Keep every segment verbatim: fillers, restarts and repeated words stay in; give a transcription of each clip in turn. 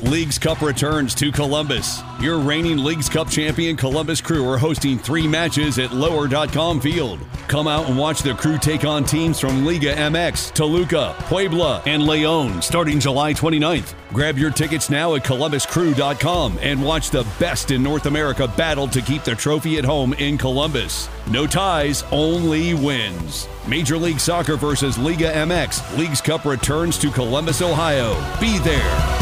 Leagues Cup returns to Columbus. Your reigning Leagues Cup champion Columbus Crew are hosting three matches at lower dot com Field. Come out and watch the Crew take on teams from Liga M X, Toluca, Puebla, and León starting July twenty-ninth. Grab your tickets now at columbus crew dot com and watch the best in North America battle to keep the trophy at home in Columbus. No ties, only wins. Major League Soccer versus Liga M X. Leagues Cup returns to Columbus, Ohio. Be there.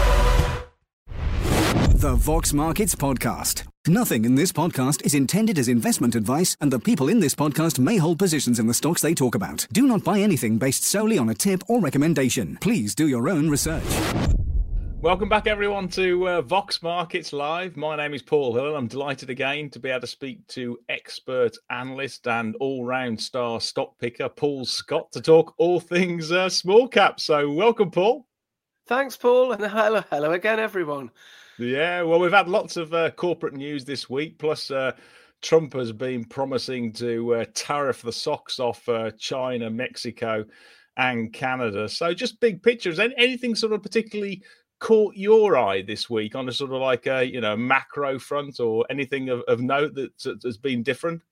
The Vox Markets Podcast. Nothing in this podcast is intended as investment advice, and the people in this podcast may hold positions in the stocks they talk about. Do not buy anything based solely on a tip or recommendation. Please do your own research. Welcome back, everyone, to uh, Vox Markets Live. My name is Paul Hill, and I'm delighted again to be able to speak to expert analyst and all-round star stock picker Paul Scott to talk all things uh, small cap. So welcome, Paul. Thanks, Paul, and hello, hello again, everyone. Yeah, well, we've had lots of uh, corporate news this week, plus uh, Trump has been promising to uh, tariff the socks off uh, China, Mexico, and Canada. So just big pictures. Anything sort of particularly caught your eye this week on a sort of like a, you know, macro front, or anything of, of note that has been different?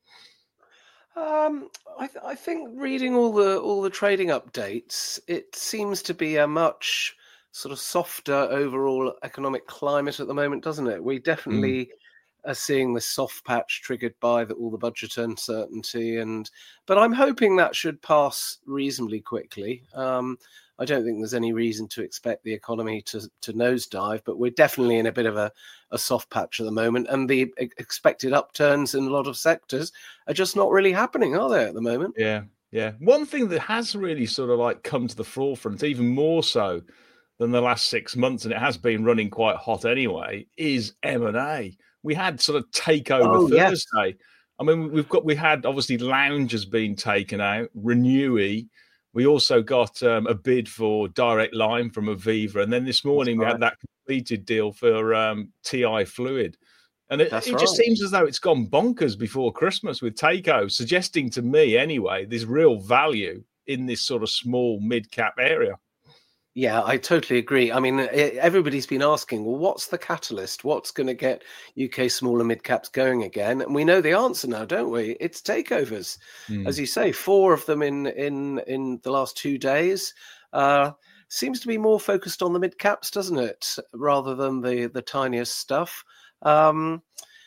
Um, I, th- I think reading all the all the trading updates, it seems to be a much sort of softer overall economic climate at the moment, doesn't it? We definitely mm. are seeing this soft patch triggered by the, all the budget uncertainty, and but I'm hoping that should pass reasonably quickly. Um, I don't think there's any reason to expect the economy to, to nosedive, but we're definitely in a bit of a, a soft patch at the moment, and the expected upturns in a lot of sectors are just not really happening, are they, at the moment? Yeah, yeah. One thing that has really sort of like come to the forefront, even more so than the last six months, and it has been running quite hot anyway, is M and A. We had sort of takeover oh, Thursday. Yes. I mean, we've got we had obviously Lounge has been taken out, Renewy. We also got um, a bid for Direct Line from Aviva, and then this morning That's we right. had that completed deal for um, T I Fluid. And it, it right. just seems as though it's gone bonkers before Christmas with takeovers, suggesting to me anyway, there's real value in this sort of small mid-cap area. Yeah, I totally agree. I mean, everybody's been asking, well, what's the catalyst? What's going to get U K small and mid caps going again? And we know the answer now, don't we? It's takeovers. Mm. As you say, four of them in in in the last two days. Uh, seems to be more focused on the mid caps, doesn't it, rather than the the tiniest stuff. Um,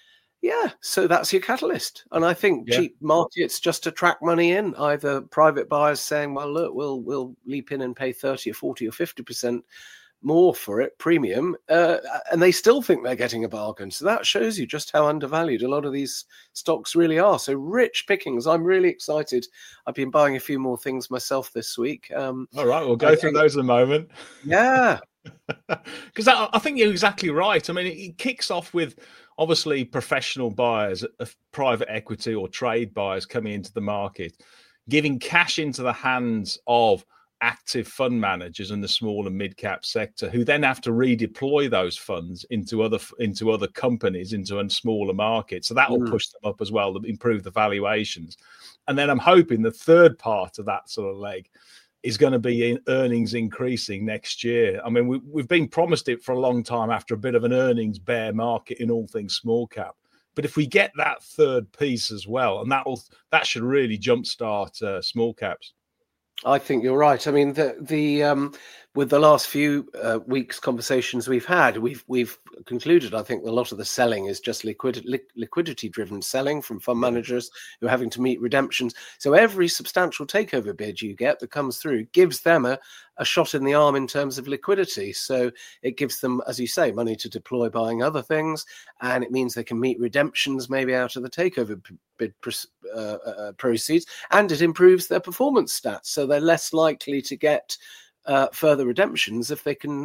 yeah, so that's your catalyst. And I think yeah. cheap markets just attract money in, either private buyers saying, well, look, we'll we'll leap in and pay thirty or forty or fifty percent more for it, premium, uh, and they still think they're getting a bargain. So that shows you just how undervalued a lot of these stocks really are. So rich pickings. I'm really excited. I've been buying a few more things myself this week. Um, All right, we'll go I, through those in a moment. Yeah. Because I, I think you're exactly right. I mean, it, it kicks off with obviously professional buyers, of private equity or trade buyers coming into the market, giving cash into the hands of active fund managers in the small and mid-cap sector, who then have to redeploy those funds into other into other companies, into a smaller market. So that will mm. push them up as well, to improve the valuations. And then I'm hoping the third part of that sort of leg is going to be in earnings increasing next year. I mean, we, we've been promised it for a long time after a bit of an earnings bear market in all things small cap. But if we get that third piece as well, and that will that should really jumpstart uh, small caps. I think you're right. I mean, the the um, with the last few uh, weeks conversations we've had, we've we've concluded, I think, a lot of the selling is just liquid, li- liquidity-driven selling from fund managers who are having to meet redemptions. So every substantial takeover bid you get that comes through gives them a, a shot in the arm in terms of liquidity. So it gives them, as you say, money to deploy buying other things, and it means they can meet redemptions maybe out of the takeover bid uh, uh, proceeds, and it improves their performance stats. So they're less likely to get uh, further redemptions if they can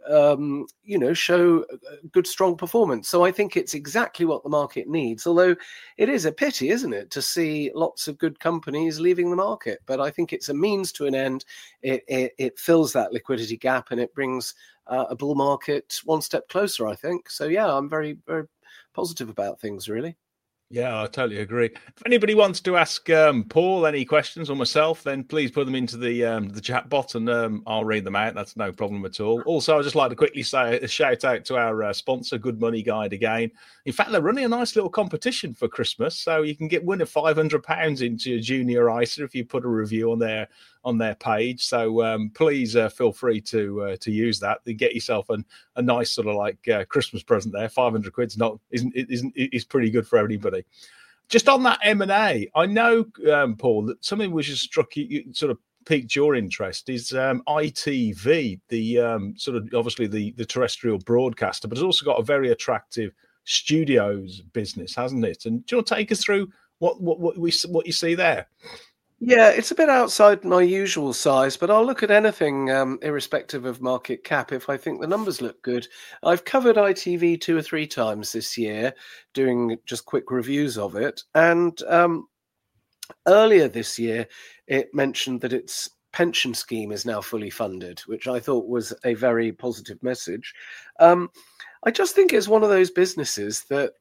um, you know, show good, strong performance. So I think it's exactly what the market needs, although it is a pity, isn't it, to see lots of good companies leaving the market. But I think it's a means to an end. It, it, it fills that liquidity gap, and it brings uh, a bull market one step closer, I think. So, yeah, I'm very, very positive about things, really. Yeah, I totally agree. If anybody wants to ask um, Paul any questions or myself, then please put them into the um, the chat bot, and um, I'll read them out. That's no problem at all. Also, I'd just like to quickly say a shout out to our uh, sponsor, Good Money Guide, again. In fact, they're running a nice little competition for Christmas, so you can get win a five hundred pounds into your junior I S A if you put a review on their on their page. So um, please uh, feel free to uh, to use that and get yourself an, a nice sort of like uh, Christmas present there. five hundred quid's not isn't isn't is pretty good for everybody. Just on that M and A, I know, um, Paul, that something which has struck you, you sort of piqued your interest is um, I T V, the um, sort of obviously the, the terrestrial broadcaster, but it's also got a very attractive studios business, hasn't it? And do you want to take us through what what what we what you see there? Yeah, it's a bit outside my usual size, but I'll look at anything um, irrespective of market cap if I think the numbers look good. I've covered I T V two or three times this year, doing just quick reviews of it. And um, earlier this year, it mentioned that its pension scheme is now fully funded, which I thought was a very positive message. Um, I just think it's one of those businesses that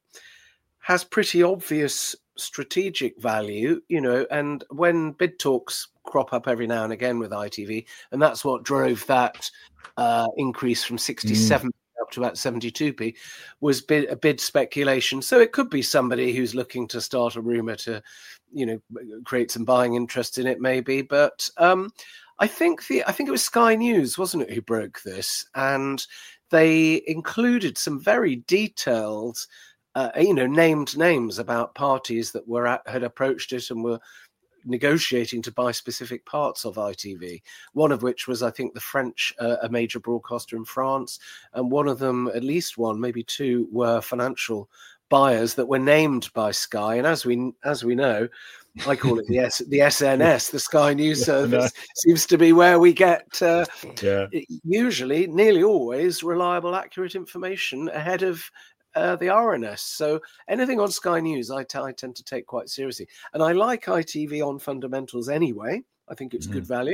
has pretty obvious strategic value, you know, and when bid talks crop up every now and again with I T V, and that's what drove that uh, increase from sixty-seven mm. up to about seventy-two p, was bid, a bid speculation. So it could be somebody who's looking to start a rumor to, you know, create some buying interest in it, maybe. But um, I think the I think it was Sky News, wasn't it, who broke this, and they included some very detailed. Uh, you know, named names about parties that were at, had approached it and were negotiating to buy specific parts of I T V. One of which was, I think, the French, uh, a major broadcaster in France, and one of them, at least one, maybe two, were financial buyers that were named by Sky. And as we as we know, I call it the S, the S N S, the Sky News Service, seems to be where we get uh, yeah. usually, nearly always, reliable, accurate information ahead of Uh, the R N S. So anything on Sky News, I, t- I tend to take quite seriously. And I like I T V on fundamentals anyway. I think it's mm. good value.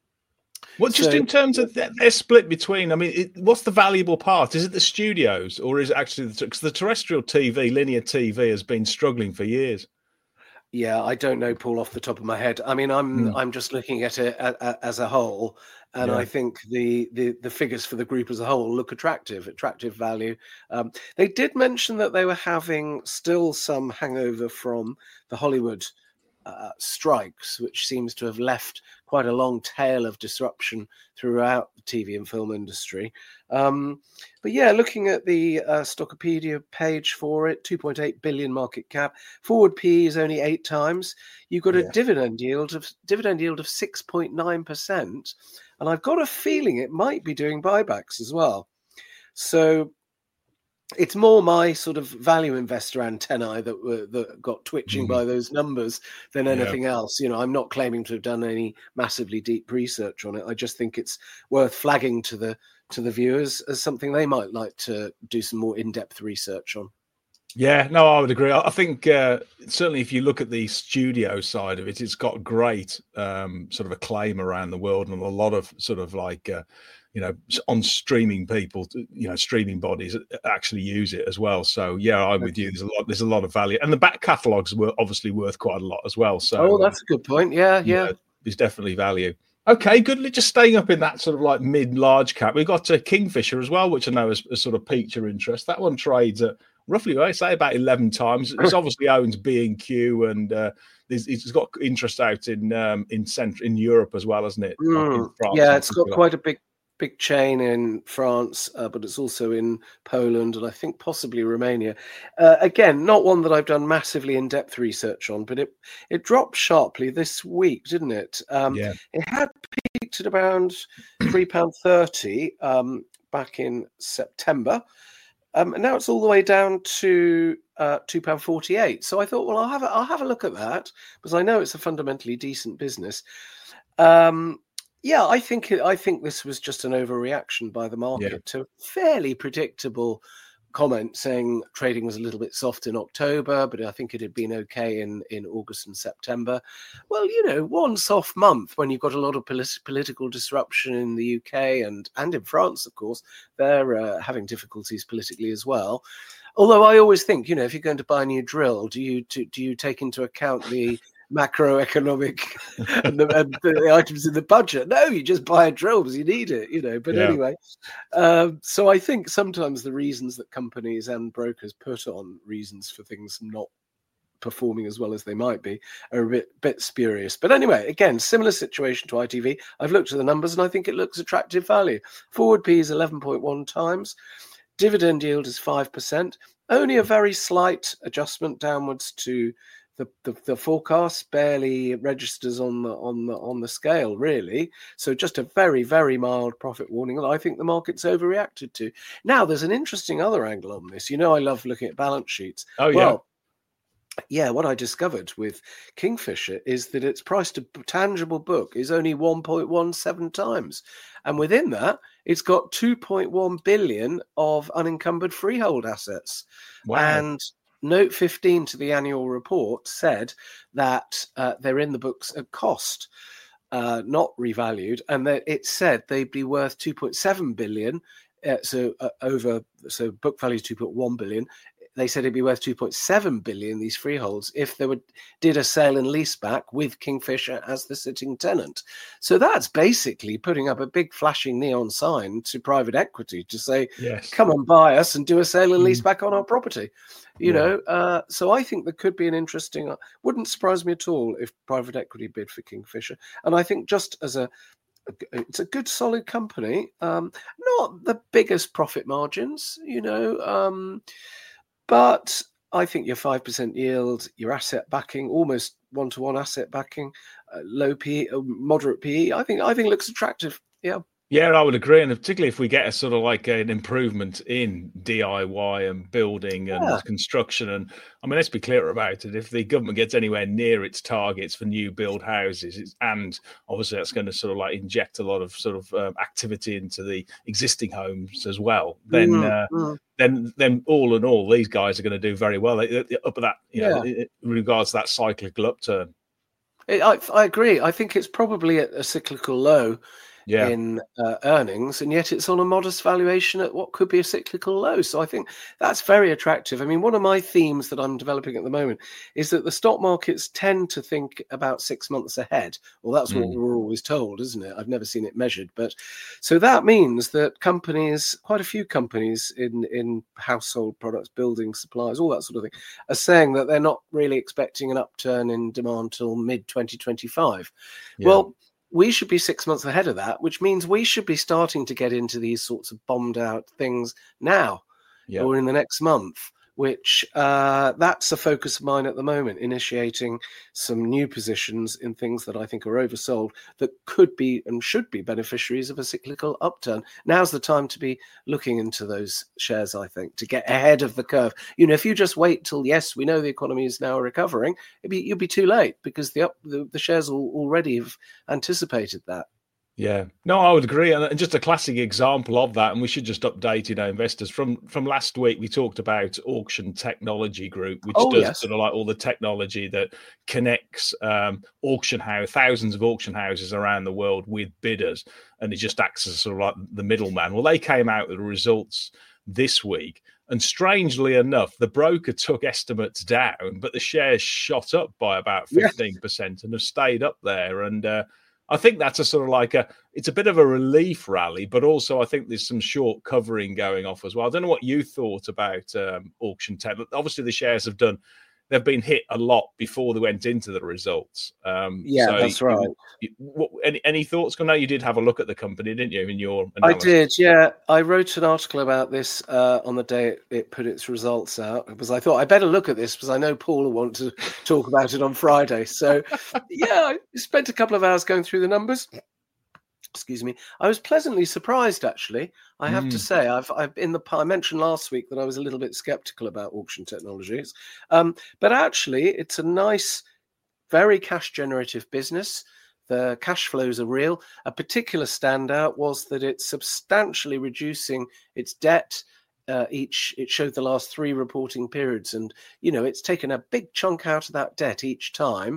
Well, just so, in terms of their, their split between, I mean, it, what's the valuable part? Is it the studios, or is it actually the, cause the terrestrial T V, linear T V has been struggling for years? Yeah, I don't know, Paul, off the top of my head. I mean, I'm mm. I'm just looking at it a, a, as a whole, and yeah. I think the, the the figures for the group as a whole look attractive, attractive value. Um, they did mention that they were having still some hangover from the Hollywood uh, strikes, which seems to have left quite a long tail of disruption throughout the T V and film industry. Um, but yeah, looking at the uh, Stockopedia page for it, two point eight billion market cap, forward P E is only eight times. You've got a yeah. dividend yield of dividend yield of six point nine percent, and I've got a feeling it might be doing buybacks as well. So it's more my sort of value investor antennae that were that got twitching mm. by those numbers than anything yeah. else. You know, I'm not claiming to have done any massively deep research on it. I just think it's worth flagging to the to the viewers as something they might like to do some more in-depth research on. Yeah, no, I would agree. I think uh, certainly if you look at the studio side of it, it's got great um, sort of acclaim around the world, and a lot of sort of like, uh, you know, on streaming people, you know, streaming bodies actually use it as well. So yeah, I'm with you. There's a lot. There's a lot of value, and the back catalogues were obviously worth quite a lot as well. So oh, that's a good point. Yeah, yeah, yeah there's definitely value. Okay, good. Just staying up in that sort of like mid-large cap, we've got uh, Kingfisher as well, which I know has, has sort of piqued your interest. That one trades at roughly, I say, about eleven times. It's obviously owns B and Q, and uh, it's got interest out in um, in central in Europe as well, hasn't it? Mm, France, yeah, it's got quite a big big chain in France, uh, but it's also in Poland and I think possibly Romania. Uh, again, not one that I've done massively in-depth research on, but it it dropped sharply this week, didn't it? Um, yeah. It had peaked at around three pounds thirty um, back in September. Um, and now it's all the way down to uh, two pounds forty-eight. So I thought, well, I'll have a, I'll have a look at that because I know it's a fundamentally decent business. Um, yeah, I think it, I think this was just an overreaction by the market yeah. to a fairly predictable comment saying trading was a little bit soft in October, but I think it had been okay in, in August and September. Well, you know, one soft month when you've got a lot of polit- political disruption in the U K and, and in France, of course, they're uh, having difficulties politically as well. Although I always think, you know, if you're going to buy a new drill, do you do, do you take into account the macroeconomic and, the, and the items in the budget? No, you just buy a drill because you need it, you know. But yeah. anyway, um, so I think sometimes the reasons that companies and brokers put on reasons for things not performing as well as they might be are a bit bit spurious. But anyway, again, similar situation to I T V. I've looked at the numbers and I think it looks attractive value. Forward P is eleven point one times. Dividend yield is five percent. Only a very slight adjustment downwards to the, the, the forecast, barely registers on the on the on the scale, really. So just a very, very mild profit warning that I think the market's overreacted to. Now, there's an interesting other angle on this. You know, I love looking at balance sheets. Oh, yeah. Well, yeah, what I discovered with Kingfisher is that its price to tangible book is only one point one seven times. And within that, it's got two point one billion of unencumbered freehold assets. Wow. And note fifteen to the annual report said that uh, they're in the books at cost, uh, not revalued, and that it said they'd be worth two point seven billion. Uh, so uh, over, so book value is two point one billion. They said it'd be worth two point seven billion, these freeholds, if they would did a sale and lease back with Kingfisher as the sitting tenant. So that's basically putting up a big flashing neon sign to private equity to say, yes, come and buy us and do a sale and lease mm. back on our property. You yeah. know, uh, so I think there could be an interesting, wouldn't surprise me at all if private equity bid for Kingfisher. And I think just as a, it's a good solid company, um, not the biggest profit margins, you know, um, but I think your five percent yield, your asset backing, almost one-to-one asset backing, uh, low P E, uh, moderate P E, I think I think looks attractive. Yeah. Yeah, I would agree. And particularly if we get a sort of like an improvement in D I Y and building and yeah. construction. And I mean, let's be clear about it. If the government gets anywhere near its targets for new build houses, it's, and obviously that's going to sort of like inject a lot of sort of um, activity into the existing homes as well, then, mm-hmm. uh, then, then all in all, these guys are going to do very well up at that, you yeah. know, in regards to that cyclical upturn. I, I agree. I think it's probably at a cyclical low. Yeah. in uh, earnings, and yet it's on a modest valuation at what could be a cyclical low. So I think that's very attractive. I mean, one of my themes that I'm developing at the moment is that the stock markets tend to think about six months ahead. Well, that's mm. what we're always told, isn't it? I've never seen it measured. But so that means that companies, quite a few companies in, in household products, building supplies, all that sort of thing, are saying that they're not really expecting an upturn in demand till mid twenty twenty-five. Yeah. Well, we should be six months ahead of that, which means we should be starting to get into these sorts of bombed out things now yeah. or in the next month, which uh, that's a focus of mine at the moment, initiating some new positions in things that I think are oversold that could be and should be beneficiaries of a cyclical upturn. Now's the time to be looking into those shares, I think, to get ahead of the curve. You know, if you just wait till, yes, we know the economy is now recovering, it'd be, you'll be too late because the, up, the, the shares will already have anticipated that. Yeah, no, I would agree. And just a classic example of that, and we should just update, you know, investors. From from last week, we talked about Auction Technology Group, which oh, does yes. sort of like all the technology that connects um, auction house, thousands of auction houses around the world with bidders, and it just acts as sort of like the middleman. Well, they came out with the results this week, and strangely enough, the broker took estimates down, but the shares shot up by about fifteen percent yes. and have stayed up there. And uh, I think that's a sort of like a, it's a bit of a relief rally, but also I think there's some short covering going off as well. I don't know what you thought about um, Auction Tech. Obviously, the shares have done, they've been hit a lot before they went into the results. Um, yeah, so that's right. You, you, what, any, any thoughts? I know you did have a look at the company, didn't you, in your analysis? I did, yeah. I wrote an article about this uh, on the day it, it put its results out because I thought I better look at this because I know Paul will want to talk about it on Friday. So, yeah, I spent a couple of hours going through the numbers. Excuse me. I was pleasantly surprised, actually. I have mm. to say, I've, I've in the I mentioned last week that I was a little bit skeptical about Auction Technologies, um, but actually, it's a nice, very cash-generative business. The cash flows are real. A particular standout was that it's substantially reducing its debt. Uh, each it showed the last three reporting periods, and you know it's taken a big chunk out of that debt each time.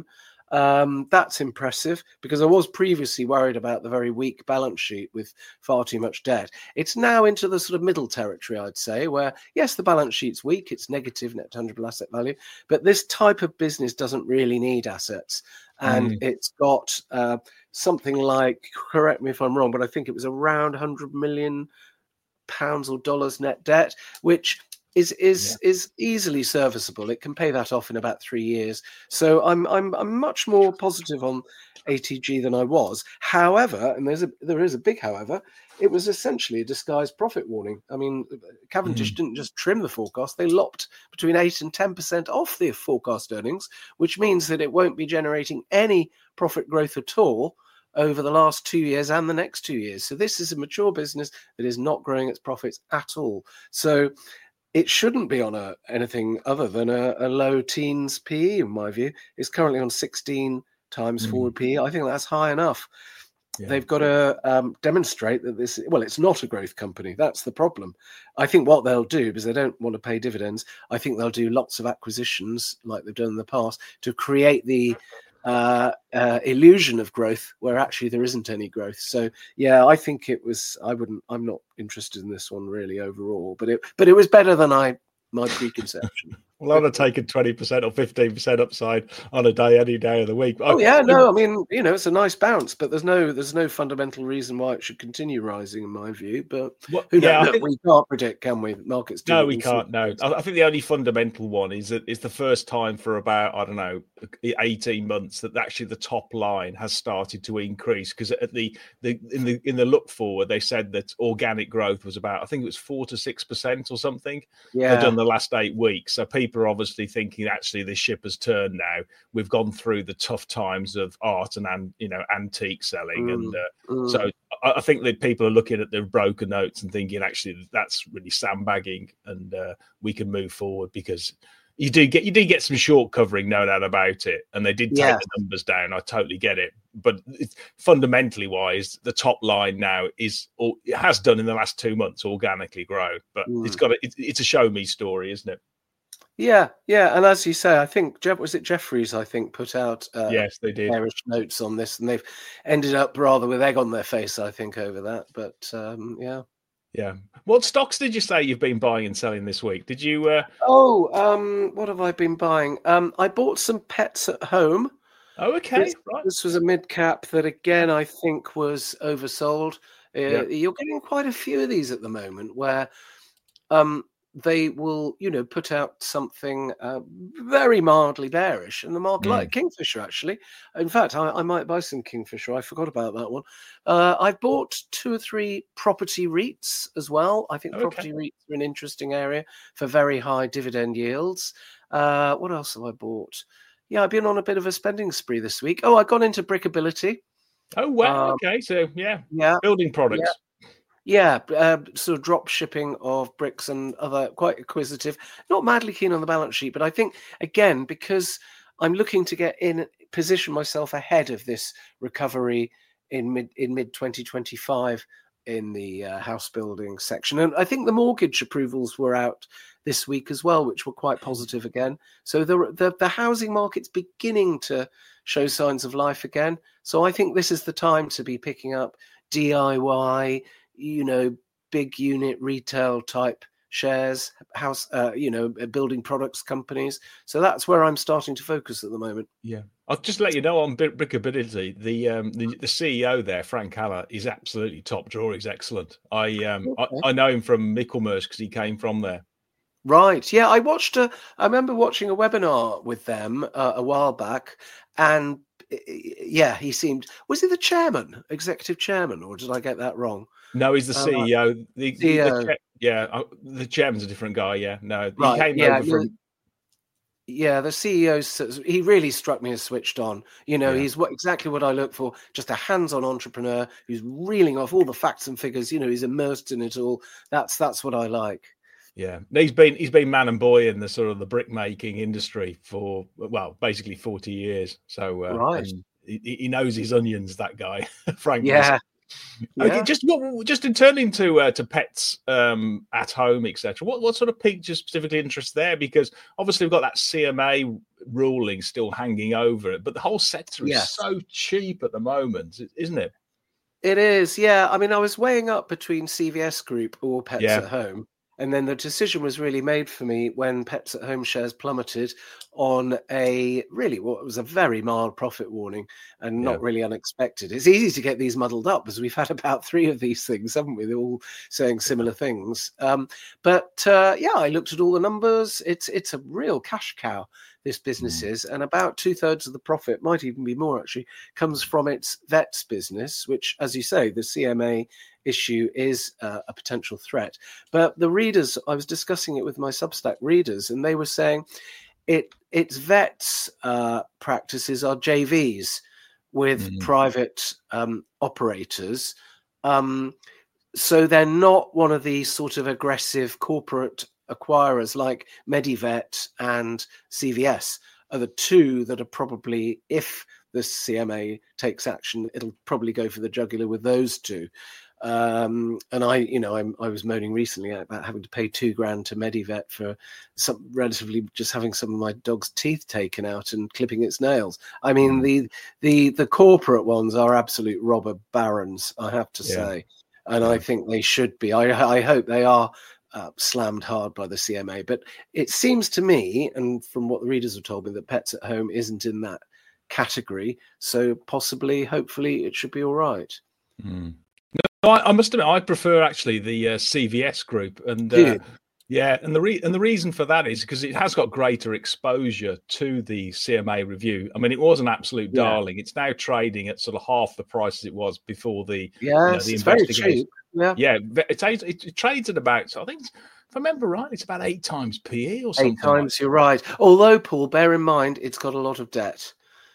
Um, that's impressive because I was previously worried about the very weak balance sheet with far too much debt. It's now into the sort of middle territory, I'd say, where, yes, the balance sheet's weak, it's negative net tangible asset value, but this type of business doesn't really need assets. And mm. it's got uh, something like, correct me if I'm wrong, but I think it was around one hundred million pounds or dollars net debt, which is is yeah. is easily serviceable. It can pay that off in about three years. So I'm I'm I'm much more positive on A T G than I was. However, and there's a there is a big however, it was essentially a disguised profit warning. I mean, Cavendish mm. didn't just trim the forecast; they lopped between eight and ten percent off the forecast earnings, which means that it won't be generating any profit growth at all over the last two years and the next two years. So this is a mature business that is not growing its profits at all. So it shouldn't be on a anything other than a, a low teens P E, in my view. It's currently on sixteen times mm. forward P E. I think that's high enough. Yeah. They've got to um, demonstrate that this, well, it's not a growth company. That's the problem. I think what they'll do, because they don't want to pay dividends, I think they'll do lots of acquisitions like they've done in the past to create the uh, uh, illusion of growth where actually there isn't any growth. So, yeah, I think it was, I wouldn't, I'm not interested in this one really overall, but it, but it was better than I, my preconception. Well, I'd have taken twenty percent or fifteen percent upside on a day, any day of the week. Oh, yeah, no, I mean, you know, it's a nice bounce, but there's no there's no fundamental reason why it should continue rising, in my view. But what, who yeah, knows? think, we can't predict, can we? Markets do. No, we can't, no. I think the only fundamental one is that it's the first time for about, I don't know, eighteen months that actually the top line has started to increase, because at the, the in the in the look forward, they said that organic growth was about, I think it was four to six percent or something. Yeah. They've done the last eight weeks. So people are obviously thinking, thinking actually this ship has turned now. We've gone through the tough times of art and, and you know, antique selling. Mm, and uh, mm. so I, I think that people are looking at the broker notes and thinking actually that's really sandbagging, and uh, we can move forward, because you do get you do get some short covering, no doubt about it. And they did take yeah. the numbers down. I totally get it. But it's, fundamentally wise, the top line now is, or it has done in the last two months, organically grow. But mm. it's got a, it, it's a show me story, isn't it? Yeah, yeah, and as you say, I think Jeff was it Jefferies. I think put out uh, yes, they did bearish notes on this, and they've ended up rather with egg on their face, I think, over that. But um, yeah, yeah. What stocks did you say you've been buying and selling this week? Did you? Uh... Oh, um, what have I been buying? Um, I bought some Pets at Home. Oh, okay, this, right. This was a mid cap that again I think was oversold. Uh, yep. You're getting quite a few of these at the moment where. Um, They will, you know, put out something uh, very mildly bearish, and the market, mm. like Kingfisher, actually. In fact, I, I might buy some Kingfisher. I forgot about that one. Uh, I've bought two or three property REITs as well. I think okay. property REITs are an interesting area for very high dividend yields. Uh, what else have I bought? Yeah, I've been on a bit of a spending spree this week. Oh, I got into Brickability. Oh, wow. Um, okay, so yeah, yeah, building products. Yeah. Yeah, uh, sort of drop shipping of bricks and other, quite acquisitive. Not madly keen on the balance sheet, but I think, again, because I'm looking to get in, position myself ahead of this recovery in mid in mid twenty twenty-five in the uh, house building section. And I think the mortgage approvals were out this week as well, which were quite positive again. So the the, the housing market's beginning to show signs of life again. So I think this is the time to be picking up D I Y, you know, big unit retail type shares, house, uh, you know, building products companies. So that's where I'm starting to focus at the moment. Yeah. I'll just let you know on Brickability, the um, the, the C E O there, Frank Haller, is absolutely top drawer. He's excellent. I um okay. I, I know him from Michelmersh because he came from there. Right. Yeah. I watched a, I remember watching a webinar with them uh, a while back, and yeah, he seemed, was he the chairman, executive chairman, or did I get that wrong? No, he's the C E O. Uh, the, C E O. The, yeah, the chairman's a different guy. Yeah, no, he right, came yeah, over from. Yeah, the C E O, he really struck me as switched on. You know, yeah. he's what exactly what I look for. Just a hands-on entrepreneur who's reeling off all the facts and figures. You know, he's immersed in it all. That's that's what I like. Yeah, he's been he's been man and boy in the sort of the brick making industry for, well, basically forty years. So uh, right, he, he knows his onions. That guy, Frank. Yeah, Yeah. Okay, just what, just in turning to uh, to pets um, at home, et cetera. What what sort of piqued your specifically interest there? Because obviously we've got that C M A ruling still hanging over it, but the whole sector is Yes. so cheap at the moment, isn't it? It is, yeah. I mean, I was weighing up between C V S Group or Pets Yeah. at Home. And then the decision was really made for me when Pets at Home shares plummeted on a really what was a very mild profit warning and not Yeah. really unexpected. It's easy to get these muddled up because we've had about three of these things, haven't we? They're all saying similar things. Um, but uh, yeah, I looked at all the numbers. It's it's a real cash cow, this business Mm. is, and about two thirds of the profit, might even be more actually, comes from its vets business, which, as you say, the C M A issue is uh, a potential threat. But the readers, I was discussing it with my Substack readers, and they were saying it its vets uh, practices are J Vs with Mm. private um, operators. Um, so they're not one of these sort of aggressive corporate acquirers like Medivet and C V S are the two that are probably, if the C M A takes action, it'll probably go for the jugular with those two. Um, and I, you know, I'm, I was moaning recently about having to pay two grand to Medivet for some relatively just having some of my dog's teeth taken out and clipping its nails. I mean, Mm. the the the corporate ones are absolute robber barons, I have to Yeah. say, and Yeah. I think they should be. I I hope they are uh, slammed hard by the C M A. But it seems to me, and from what the readers have told me, that Pets at Home isn't in that category. So possibly, hopefully, it should be all right. Mm. No, I, I must admit, I prefer actually the uh, C V S Group, and Do uh, you? yeah, and the re- and the reason for that is because it has got greater exposure to the C M A review. I mean, it was an absolute Yeah. darling. It's now trading at sort of half the price as it was before the Yes, you know, the it's very investigation. cheap. Yeah, Yeah, it, it, it trades at about. So I think, if I remember right, it's about eight times P E or eight something. times. Like You're right. Although, Paul, bear in mind, it's got a lot of debt.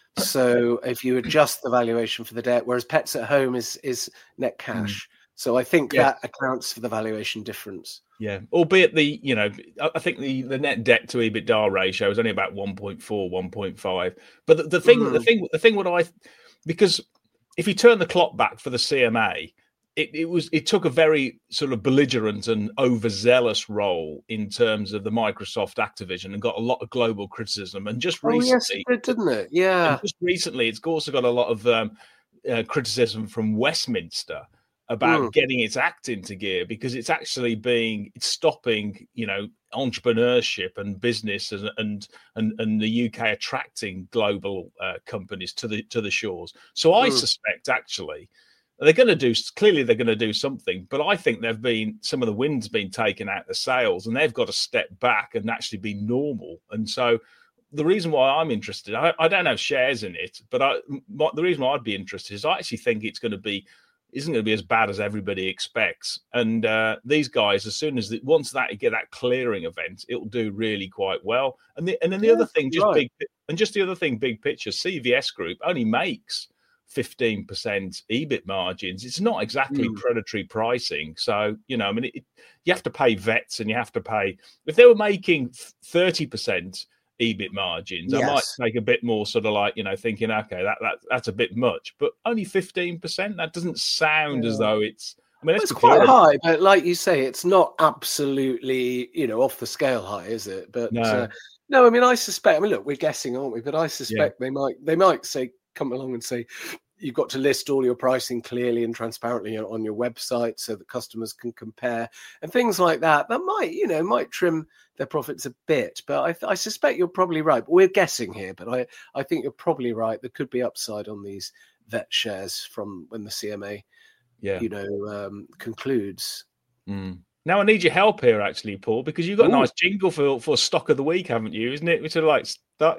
So if you adjust the valuation for the debt, whereas Pets at Home is is net cash. So I think Yes. that accounts for the valuation difference. Yeah, albeit the, you know, I I think the, the net debt to EBITDA ratio is only about one point four, one point five. But the, the thing, the Mm. thing, the thing, what I, because if you turn the clock back for the C M A, it, it was, it took a very sort of belligerent and overzealous role in terms of the Microsoft Activision and got a lot of global criticism. And just Oh, yes, recently, it did, didn't it? Yeah. and just recently, it's also got a lot of um, uh, criticism from Westminster about Mm. getting its act into gear, because it's actually being it's stopping, you know, entrepreneurship and business and and and, and the U K attracting global uh, companies to the to the shores. So I Mm. suspect actually they're going to do clearly they're going to do something, but I think they've been some of the wind's been taken out of the sails, and they've got to step back and actually be normal. And so the reason why I'm interested, I, I don't have shares in it, but I, my, the reason why I'd be interested is I actually think it's going to be isn't going to be as bad as everybody expects. And uh, these guys, as soon as the, once that get that clearing event, it'll do really quite well. And the, and then the Yeah, other thing, just right. big and just the other thing, big picture, C V S Group only makes fifteen percent E B I T margins. It's not exactly Mm. predatory pricing. So, you know, I mean, it, you have to pay vets and you have to pay, if they were making thirty percent E B I T margins, I might Yes. take a bit more sort of like, you know, thinking, okay, that, that that's a bit much, but only fifteen percent, that doesn't sound as Yeah. though it's, I mean, Well, let's it's be clear. quite high, but like you say, it's not absolutely, you know, off the scale high, is it? But No. uh, no, I mean, I suspect. I mean, look, we're guessing, aren't we? But I suspect they might, they might say, come along and say, you've got to list all your pricing clearly and transparently on your website so that customers can compare and things like that. That might, you know, might trim their profits a bit. But I, I suspect you're probably right. We're guessing here, but I, I think you're probably right. There could be upside on these vet shares from when the C M A, Yeah. you know, um, concludes. Mm. Now I need your help here, actually, Paul, because you've got a Ooh. nice jingle for for stock of the week, haven't you? Isn't it? Which are like stock.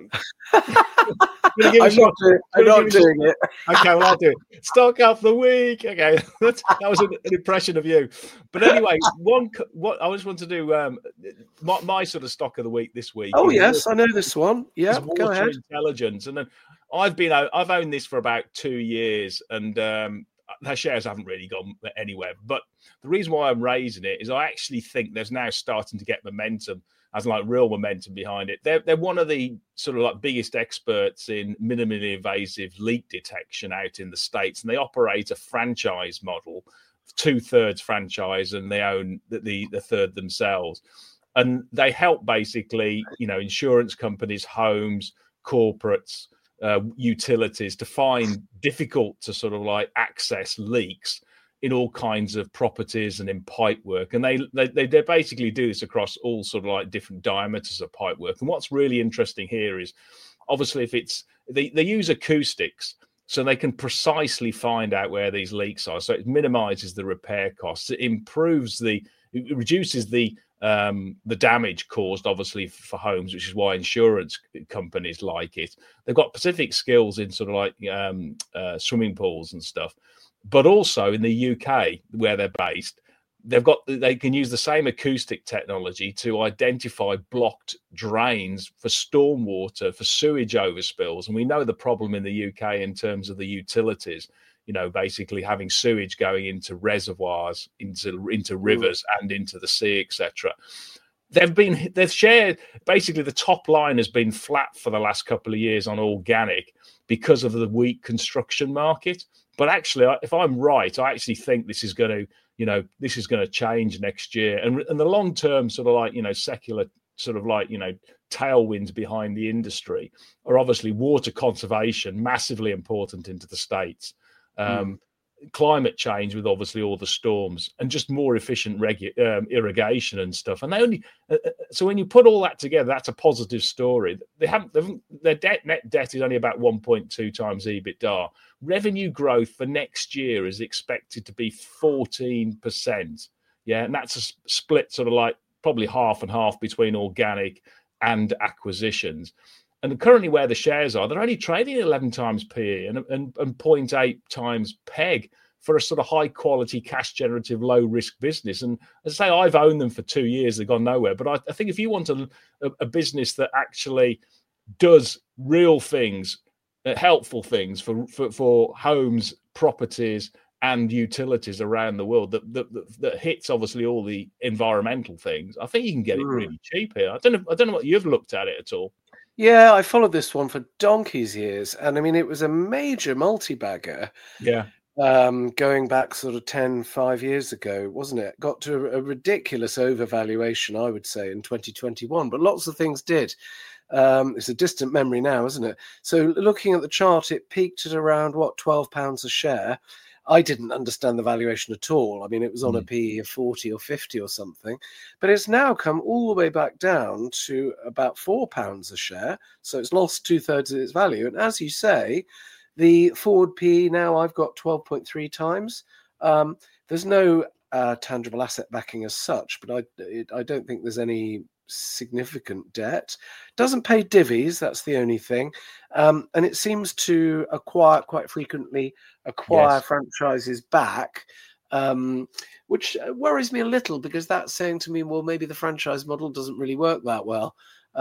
I'm not, doing, I'm not doing it. Okay, well I'll do it. Stock of the week. Okay, That's, that was an, an impression of you. But anyway, one what I just want to do um, my, my sort of stock of the week this week. Oh is yes, water, I know this one. Yeah, is go water ahead. intelligence, and then I've been I've owned this for about two years, and um, their shares haven't really gone anywhere. But the reason why I'm raising it is I actually think there's now starting to get momentum, as like real momentum behind it. They're, they're one of the sort of like biggest experts in minimally invasive leak detection out in the States. And they operate a franchise model, two thirds franchise, and they own the, the, the third themselves. And they help basically, you know, insurance companies, homes, corporates, uh, utilities to find difficult to sort of like access leaks in all kinds of properties and in pipe work. And they, they they basically do this across all sort of like different diameters of pipe work. And what's really interesting here is obviously if it's, they, they use acoustics, so they can precisely find out where these leaks are. So it minimizes the repair costs. It improves the, it reduces the, um, the damage caused obviously for homes, which is why insurance companies like it. They've got specific skills in sort of like um, uh, swimming pools and stuff. But also in the U K, where they're based, they've got they can use the same acoustic technology to identify blocked drains for stormwater, for sewage overspills. And we know the problem in the U K in terms of the utilities, you know, basically having sewage going into reservoirs, into into rivers and into the sea, et cetera. They've been they've shared basically the top line has been flat for the last couple of years on organic because of the weak construction market. But actually, if I'm right, I actually think this is going to, you know, this is going to change next year. And, and the long term sort of like, you know, secular sort of like, you know, tailwinds behind the industry are obviously water conservation, massively important into the States. Um, mm. Climate change with obviously all the storms and just more efficient regu- um, irrigation and stuff. And they only uh, so when you put all that together, that's a positive story. They haven't, they haven't their debt net debt is only about one point two times EBITDA. Revenue growth for next year is expected to be fourteen percent. Yeah, and that's a split sort of like probably half and half between organic and acquisitions. And currently where the shares are, they're only trading at eleven times P E and, and, and zero point eight times P E G for a sort of high quality, cash generative, low risk business. And as I say, I've owned them for two years. They've gone nowhere. But I, I think if you want a, a, a business that actually does real things, uh, helpful things for, for, for homes, properties and utilities around the world that, that, that, that hits obviously all the environmental things, I think you can get it really cheap here. I don't know. I don't know what you've looked at it at all. Yeah, I followed this one for donkey's years. And I mean, it was a major multi-bagger. Yeah. Um, going back sort of ten, five years ago, wasn't it? Got to a ridiculous overvaluation, I would say, in twenty twenty-one. But lots of things did. Um, it's a distant memory now, isn't it? So looking at the chart, it peaked at around, what, twelve pounds a share. I didn't understand the valuation at all. I mean, it was on mm. a P E of forty or fifty or something, but it's now come all the way back down to about four pounds a share. So it's lost two thirds of its value. And as you say, the forward P E now I've got twelve point three times. Um, there's no uh, tangible asset backing as such, but I, it, I don't think there's any significant debt. Doesn't pay divvies, that's the only thing. Um, and it seems to acquire quite frequently acquire yes. franchises back, um, which worries me a little because that's saying to me, well, maybe the franchise model doesn't really work that well.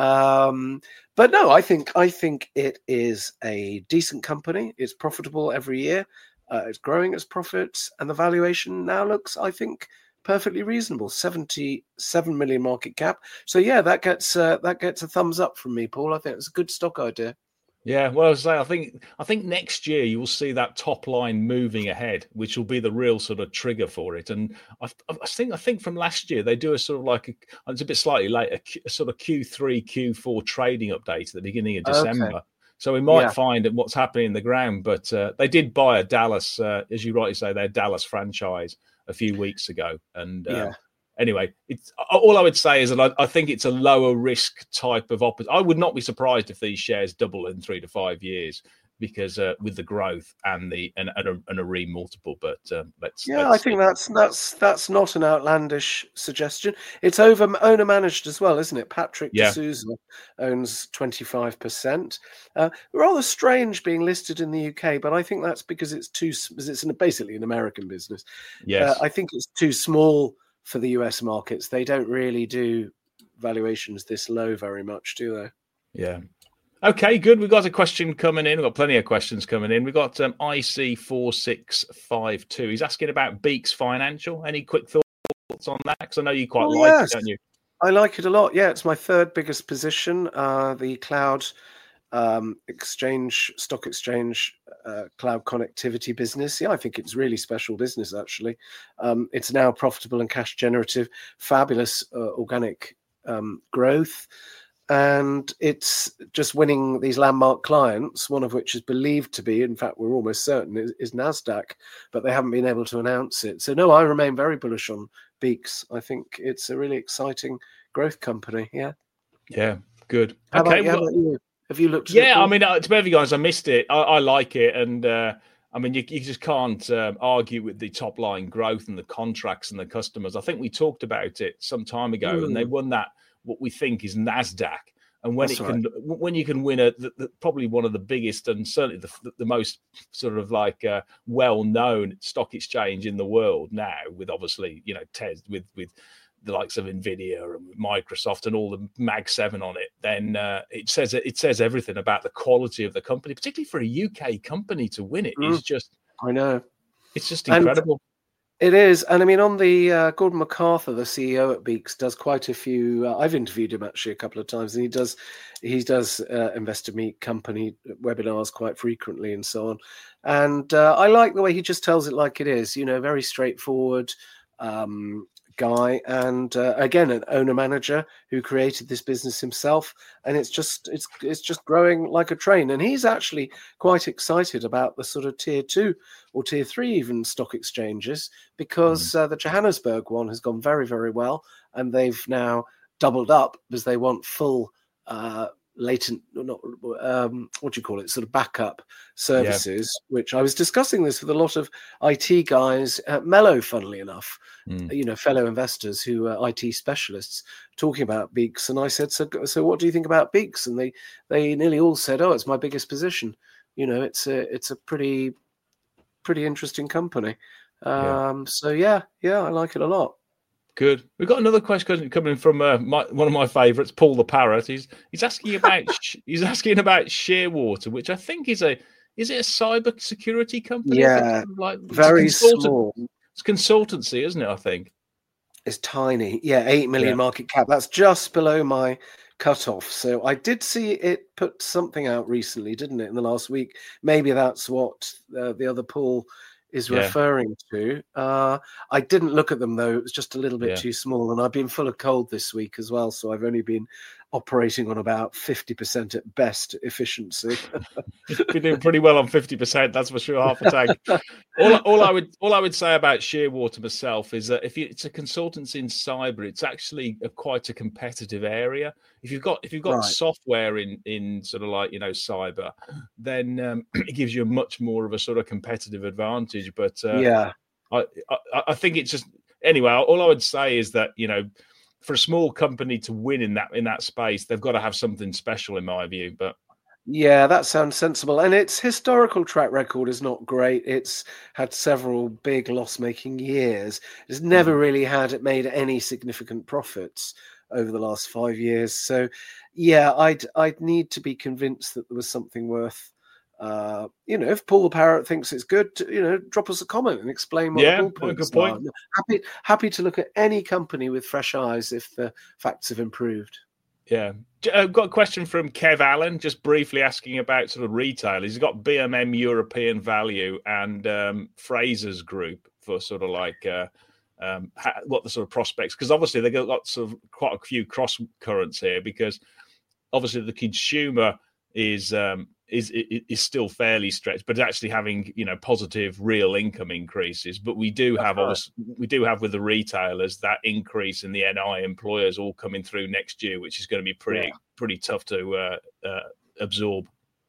Um, but no, I think I think it is a decent company. It's profitable every year. Uh, it's growing its profits, and the valuation now looks, I think, perfectly reasonable. seventy-seven million market cap. So yeah, that gets uh, that gets a thumbs up from me, Paul. I think it's a good stock idea. Yeah, well, I say, I think I think next year you will see that top line moving ahead, which will be the real sort of trigger for it. And I, I think I think from last year they do a sort of like a, it's a bit slightly late, a, a sort of Q three, Q four trading update at the beginning of December. Okay. So we might yeah. find what's happening in the ground. But uh, they did buy a Dallas, uh, as you rightly say, their Dallas franchise a few weeks ago, and. Uh, yeah. Anyway, it's all I would say is that I, I think it's a lower risk type of opportunity. I would not be surprised if these shares double in three to five years because uh, with the growth and the and, and, a, and a re multiple. But um, let's yeah, let's I think that's that's that's not an outlandish suggestion. It's over owner managed as well, isn't it? Patrick yeah. D'Souza owns twenty-five percent. Uh, rather strange being listed in the U K, but I think that's because it's too because it's an, basically an American business. Yes, uh, I think it's too small for the U S markets. They don't really do valuations this low very much, do they? Yeah. Okay, good. We've got a question coming in. We've got plenty of questions coming in. We've got um, I C four six five two. He's asking about Beeks Financial. Any quick thoughts on that? Because I know you quite Oh, like yes. it, don't you? I like it a lot. Yeah, it's my third biggest position. Uh, the cloud um, exchange, stock exchange, uh, cloud connectivity business. Yeah, I think it's really special business, actually. Um, it's now profitable and cash generative, fabulous uh, organic um, growth. And it's just winning these landmark clients, one of which is believed to be, in fact, we're almost certain, is, is NASDAQ, but they haven't been able to announce it. So, no, I remain very bullish on Beeks. I think it's a really exciting growth company. Yeah. Yeah, good. How okay. About, how well, about you? Have you looked at yeah, it? I mean, uh, to be honest, guys, I missed it. I, I like it. And uh, I mean, you, you just can't um, argue with the top line growth and the contracts and the customers. I think we talked about it some time ago, mm. and they won that, what we think is NASDAQ. And when That's it can, right. when you can win a the, the, probably one of the biggest and certainly the, the most sort of like uh, well-known stock exchange in the world now, with obviously you know Tes with with the likes of Nvidia and Microsoft and all the Mag seven on it, then uh, it says it says everything about the quality of the company, particularly for a U K company to win it. Mm. Is just I know it's just incredible. And- It is. And I mean, on the uh, Gordon MacArthur, the C E O at Beeks, does quite a few. Uh, I've interviewed him actually a couple of times, and he does he does uh, Investor Meet company webinars quite frequently and so on. And uh, I like the way he just tells it like it is, you know, very straightforward um, guy. And uh, again, an owner manager who created this business himself. And it's just it's it's just growing like a train. And he's actually quite excited about the sort of tier two or tier three even stock exchanges, because uh, the Johannesburg one has gone very, very well, and they've now doubled up because they want full uh, latent, not um, what do you call it, sort of backup services, yeah. which I was discussing this with a lot of I T guys at Mello, funnily enough, mm. you know, fellow investors who are I T specialists talking about Beeks. And I said, so, so what do you think about Beeks? And they, they nearly all said, oh, it's my biggest position. You know, it's a, it's a pretty, pretty interesting company. Um, yeah. So yeah, yeah, I like it a lot. Good. We've got another question coming from uh, my, one of my favourites, Paul the Parrot. He's he's asking about he's asking about Shearwater, which I think is a is it a cyber security company? Yeah, like very small. It's consultancy, isn't it? I think it's tiny. Yeah, eight million yeah. market cap. That's just below my cutoff. So I did see it put something out recently, didn't it, in the last week? Maybe that's what uh, the other Paul is yeah. referring to. Uh, I didn't look at them, though. It was just a little bit yeah. too small. And I've been full of cold this week as well. So I've only been operating on about fifty percent at best efficiency. You're doing pretty well on fifty percent, that's for sure, half a tank. all, all I would all I would say about Shearwater myself is that if you, it's a consultancy in cyber, it's actually a, quite a competitive area. If you've got if you've got right. software in in sort of like, you know, cyber, then um, it gives you a much more of a sort of competitive advantage. But uh, yeah, I, I I think it's just anyway. All I would say is that, you know, for a small company to win in that in that space, they've got to have something special, in my view. But yeah, that sounds sensible. And its historical track record is not great. It's had several big loss-making years. It's never really had it made any significant profits over the last five years. So, yeah, I'd I'd need to be convinced that there was something worth. Uh, you know, if Paul the Parrot thinks it's good, to, you know, drop us a comment and explain what yeah, the ball points good point. are. Happy, happy to look at any company with fresh eyes if the facts have improved. Yeah. I've got a question from Kev Allen, just briefly asking about sort of retail. He's got B M M European Value and um, Fraser's Group for sort of like uh, um, ha- what the sort of prospects, because obviously they've got lots of quite a few cross currents here, because obviously the consumer is um, is is still fairly stretched, but actually having, you know, positive real income increases. But we do That's have right. obviously, we do have with the retailers that increase in the N I employers all coming through next year, which is going to be pretty yeah. pretty tough to uh, uh, absorb.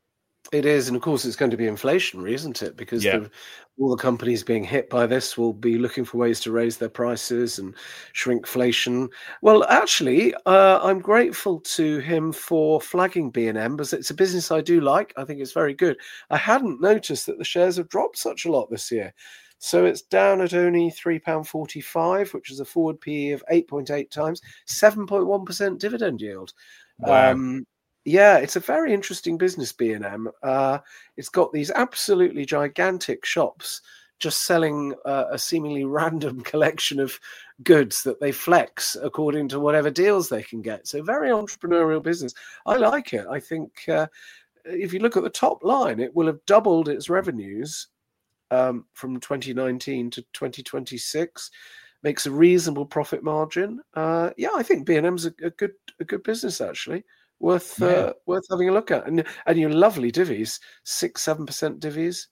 It is, and of course it's going to be inflationary, isn't it? Because yeah. the, all the companies being hit by this will be looking for ways to raise their prices and shrinkflation. Well, actually, uh, I'm grateful to him for flagging B M M, because it's a business I do like. I think it's very good. I hadn't noticed that the shares have dropped such a lot this year. So it's down at only three pounds forty-five, which is a forward P E of eight point eight times, seven point one percent dividend yield. Wow. Um, Yeah, it's a very interesting business, B and M. Uh, it's got these absolutely gigantic shops just selling uh, a seemingly random collection of goods that they flex according to whatever deals they can get. So very entrepreneurial business. I like it. I think uh, if you look at the top line, it will have doubled its revenues um, from twenty nineteen to twenty twenty-six. Makes a reasonable profit margin. Uh, yeah, I think B and M's a, a good a good business, actually. Worth yeah. uh, worth having a look at. And and your lovely divvies, six, seven percent divvies.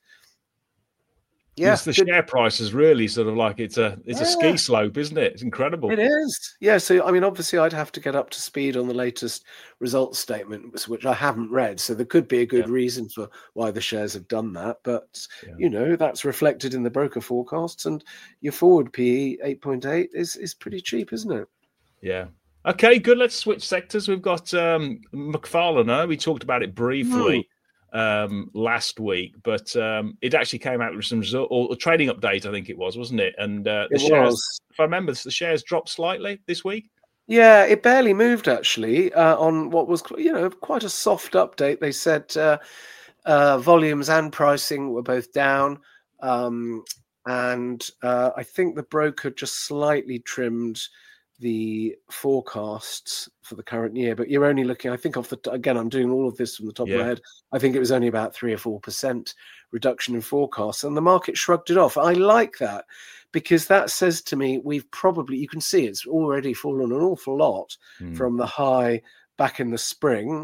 Yeah, yes, the good. Share price is really sort of like it's a it's yeah. a ski slope, isn't it? It's incredible. It is. Yeah. So I mean, obviously, I'd have to get up to speed on the latest results statement, which I haven't read. So there could be a good yeah. reason for why the shares have done that. But yeah. you know, that's reflected in the broker forecasts, and your forward P E eight point eight is is pretty cheap, isn't it? Yeah. Okay, good. Let's switch sectors. We've got um, Macfarlane. Huh? We talked about it briefly. Mm. Um, last week, but um, it actually came out with some result, or a trading update, I think it was, wasn't it? And uh, the it shares, was. if I remember, the shares dropped slightly this week. Yeah, it barely moved actually uh, on what was, you know, quite a soft update. They said uh, uh, volumes and pricing were both down, um, and uh, I think the broker just slightly trimmed the forecasts for the current year, but you're only looking, I think, off the again, I'm doing all of this from the top yeah. of my head. I think it was only about three or four percent reduction in forecasts, and the market shrugged it off. I like that because that says to me we've probably, you can see it's already fallen an awful lot mm. from the high back in the spring.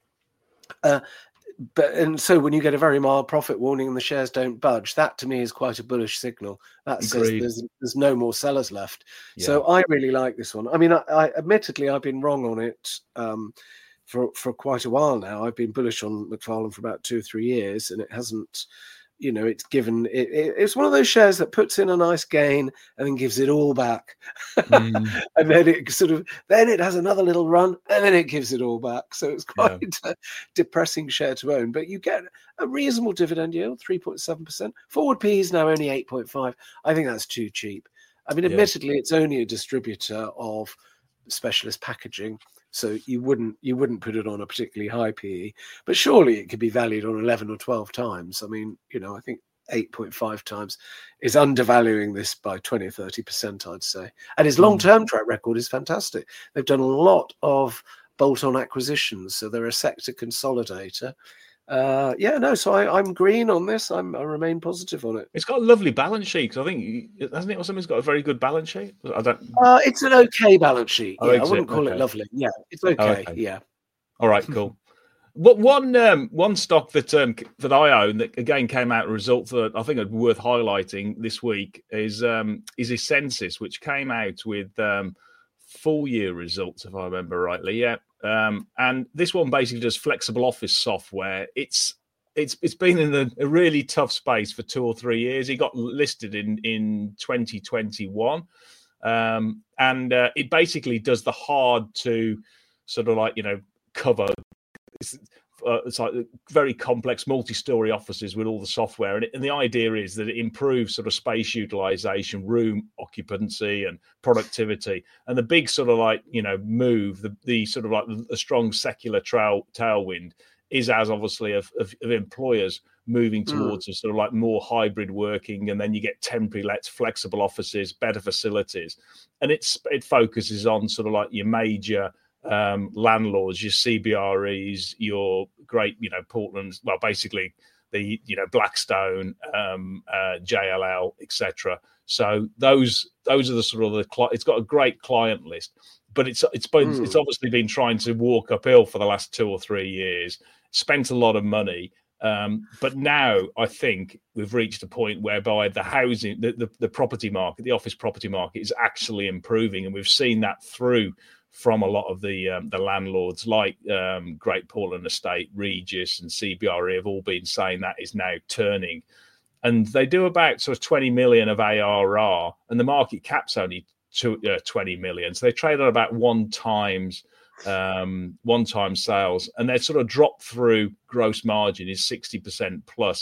Uh, But and so when you get a very mild profit warning and the shares don't budge, that to me is quite a bullish signal. That Agreed. says there's there's no more sellers left. Yeah. So I really like this one. I mean, I, I admittedly I've been wrong on it um, for for quite a while now. I've been bullish on Macfarlane for about two or three years, and it hasn't. You know, it's given it, it, it's one of those shares that puts in a nice gain and then gives it all back, mm. and then it sort of then it has another little run and then it gives it all back. So it's quite yeah. a depressing share to own, but you get a reasonable dividend yield, three point seven percent. Forward P is now only eight point five. I think that's too cheap. I mean, admittedly, yeah. it's only a distributor of specialist packaging. So you wouldn't you wouldn't put it on a particularly high P E, but surely it could be valued on eleven or twelve times. I mean, you know, I think eight point five times is undervaluing this by twenty or thirty percent, I'd say. And his long-term track record is fantastic. They've done a lot of bolt-on acquisitions, so they're a sector consolidator. Uh, yeah, no, so I, I'm green on this. I'm, I remain positive on it. It's got a lovely balance sheet. Cause I think, hasn't it, or something's got a very good balance sheet? I don't. Uh, it's an okay balance sheet. Oh, yeah, I wouldn't it? call okay. it lovely. Yeah, it's okay. Oh, okay. Yeah. All right, cool. What one um, one stock that um, that I own that again came out a result that I think are worth highlighting this week is um, is Essensys, which came out with um, full year results, if I remember rightly. Yeah. Um, and this one basically does flexible office software. It's it's it's been in a, a really tough space for two or three years. It got listed in in twenty twenty-one, um, and uh, it basically does the hard to sort of like you know cover. It's, uh, it's like very complex multi-story offices with all the software, and, it, and the idea is that it improves sort of space utilization, room occupancy, and productivity. And the big sort of like you know move, the, the sort of like the strong secular trail, tailwind is as obviously of, of, of employers moving towards mm. a sort of like more hybrid working, and then you get temporary lets, flexible offices, better facilities, and it's it focuses on sort of like your major um landlords, your C B R Es, your great you know Portland, well basically the you know Blackstone, um uh J L L, etc. So those those are the sort of the it's got a great client list, but it's it's been mm. it's obviously been trying to walk uphill for the last two or three years, spent a lot of money, um but now I think we've reached a point whereby the housing the, the the property market, the office property market is actually improving, and we've seen that through from a lot of the um, the landlords like um, Great Portland Estate, Regis and C B R E have all been saying that is now turning. And they do about sort of twenty million of A R R, and the market cap's only to, uh, twenty million. So they trade on about one times um, one time sales, and their sort of drop through gross margin is sixty percent plus.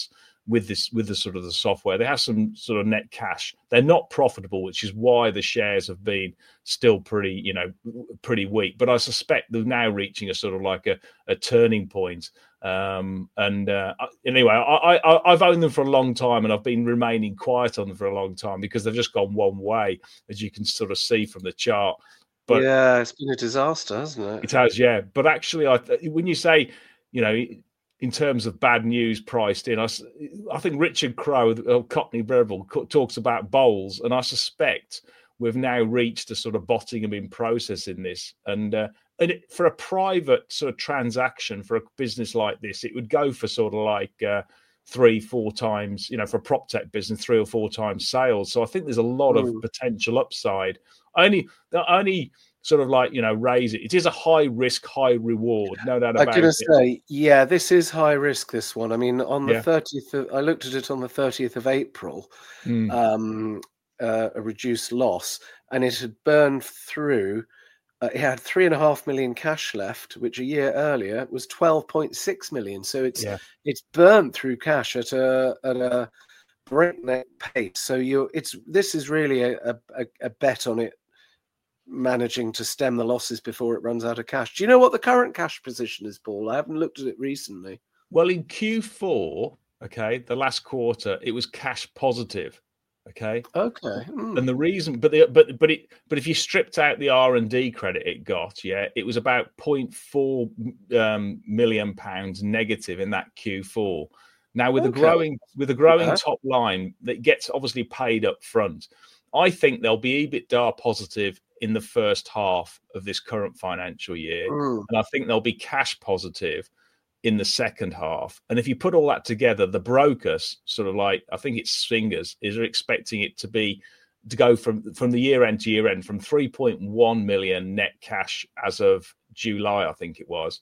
with this, with the sort of the software. They have some sort of net cash. They're not profitable, which is why the shares have been still pretty, you know, pretty weak. But I suspect they're now reaching a sort of like a, a turning point. Um, and uh, anyway, I, I, I've owned them for a long time, and I've been remaining quiet on them for a long time because they've just gone one way, as you can sort of see from the chart. But yeah, it's been a disaster, hasn't it? It has, yeah. But actually, I, when you say, you know, in terms of bad news priced in, I, I think Richard Crowe, of Cockney Rebel, talks about bowls, and I suspect we've now reached a sort of bottoming process in this. And uh, and it, for a private sort of transaction for a business like this, it would go for sort of like uh, three, four times, you know, for a prop tech business, three or four times sales. So I think there's a lot mm. of potential upside. Only, only sort of like, you know, raise it. It is a high risk, high reward. No doubt about it. I'm going to say, yeah, this is high risk, this one. I mean, on the yeah. thirtieth, of, I looked at it on the thirtieth of April, mm. um, uh, a reduced loss, and it had burned through. Uh, it had three and a half million cash left, which a year earlier was twelve point six million. So it's yeah. it's burnt through cash at a at a breakneck pace. So you, it's this is really a, a, a bet on it managing to stem the losses before it runs out of cash. Do you know what the current cash position is, Paul? I haven't looked at it recently. Well, in Q four, okay, the last quarter, it was cash positive. Okay. Okay. Mm. And the reason, but the, but but it but if you stripped out the R and D credit it got, yeah, it was about zero point four um, million pounds negative in that Q four. Now with okay. a growing with a growing yeah. top line that gets obviously paid up front, I think there'll be EBITDA positive in the first half of this current financial year, mm. and I think there'll be cash positive in the second half. And if you put all that together, the brokers sort of like, I think it's Swingers, is expecting it to be to go from from the year end to year end from three point one million net cash as of July, I think it was,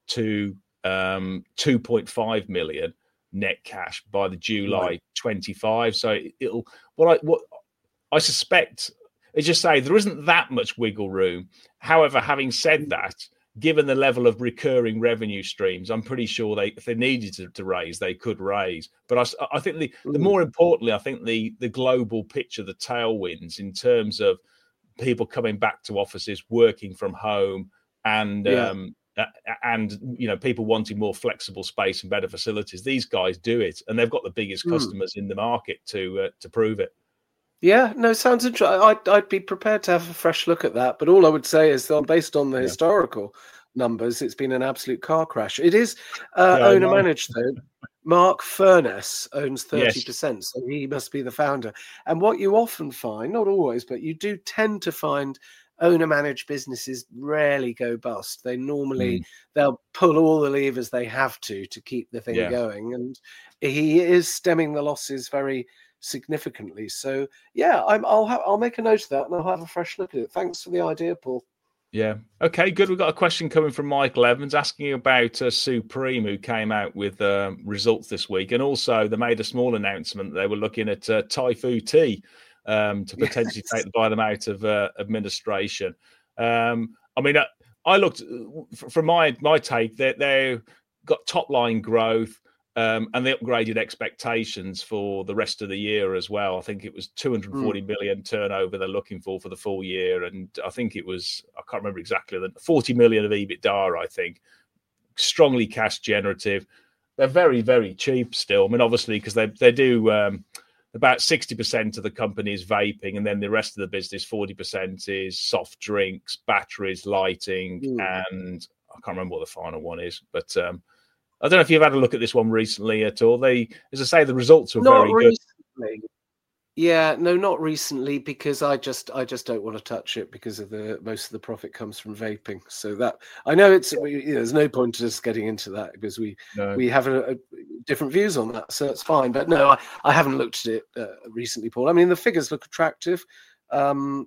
to um, two point five million net cash by the July right. twenty-five. So it'll what I what I suspect is just say there isn't that much wiggle room. However, having said that, given the level of recurring revenue streams, I'm pretty sure they, if they needed to, to raise, they could raise. But I, I think the, the more importantly, I think the the global picture, the tailwinds in terms of people coming back to offices, working from home, and yeah. um, and you know people wanting more flexible space and better facilities. These guys do it, and they've got the biggest mm. customers in the market to uh, to prove it. Yeah, no, sounds interesting. I'd, I'd be prepared to have a fresh look at that. But all I would say is that based on the yeah. historical numbers, it's been an absolute car crash. It is uh, yeah, owner managed, though. Mark Furness owns thirty percent, yes. so he must be the founder. And what you often find, not always, but you do tend to find owner managed businesses rarely go bust. They normally, mm. they'll pull all the levers they have to to keep the thing yeah. going. And he is stemming the losses very significantly. So yeah, I'm, I'll have I'll make a note of that and I'll have a fresh look at it. Thanks for the idea, Paul. Yeah. Okay, good. We've got a question coming from Michael Evans asking about uh, Supreme, who came out with uh, results this week, and also they made a small announcement. They were looking at uh, Taifu Tea um, to potentially yes. take buy them out of uh, administration. Um, I mean, I, I looked from my my take that they got top line growth. Um, and they upgraded expectations for the rest of the year as well. I think it was two hundred forty mm. million turnover they're looking for for the full year. And I think it was, I can't remember exactly, forty million of EBITDA, I think. Strongly cash generative. They're very, very cheap still. I mean, obviously, because they, they do um, about sixty percent of the company is vaping, and then the rest of the business, forty percent is soft drinks, batteries, lighting, mm. and I can't remember what the final one is. But um, I don't know if you've had a look at this one recently at all. They, as I say, the results were not very recently. good. Yeah, no, not recently, because I just I just don't want to touch it because of the most of the profit comes from vaping. So that I know it's we, you know, there's no point to us getting into that because we no. we have a, a different views on that. So it's fine. But no, I, I haven't looked at it uh, recently, Paul. I mean, the figures look attractive. Um,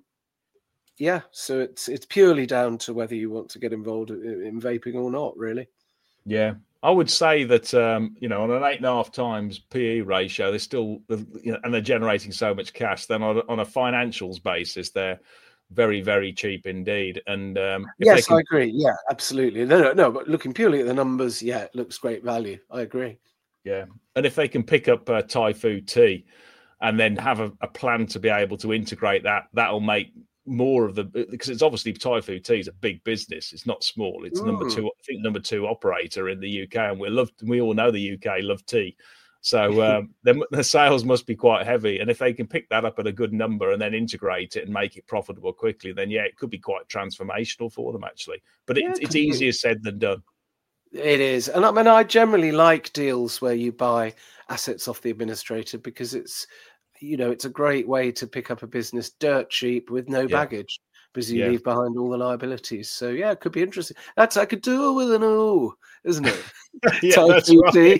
yeah, so it's it's purely down to whether you want to get involved in, in vaping or not, really. Yeah. I would say that, um, you know, on an eight and a half times P E ratio, they're still, you know, and they're generating so much cash. Then on, on a financials basis, they're very, very cheap indeed. And um, yes, can... I agree. Yeah, absolutely. No, no, no. But looking purely at the numbers, yeah, it looks great value. I agree. Yeah, and if they can pick up uh, Thai food tea, and then have a, a plan to be able to integrate that, that'll make more of the, because it's obviously Thai food tea is a big business. It's not small. It's mm. number two, I think number two operator in the U K, and we love, we all know the U K love tea. So um, the, the sales must be quite heavy. And if they can pick that up at a good number and then integrate it and make it profitable quickly, then yeah, it could be quite transformational for them actually. But it, yeah, it's easier said than done. It is. And I mean, I generally like deals where you buy assets off the administrator, because it's, you know, it's a great way to pick up a business dirt cheap with no yeah. baggage, because you yeah. leave behind all the liabilities. So yeah, it could be interesting. That's, I could do with an O, isn't it? yeah, that's right.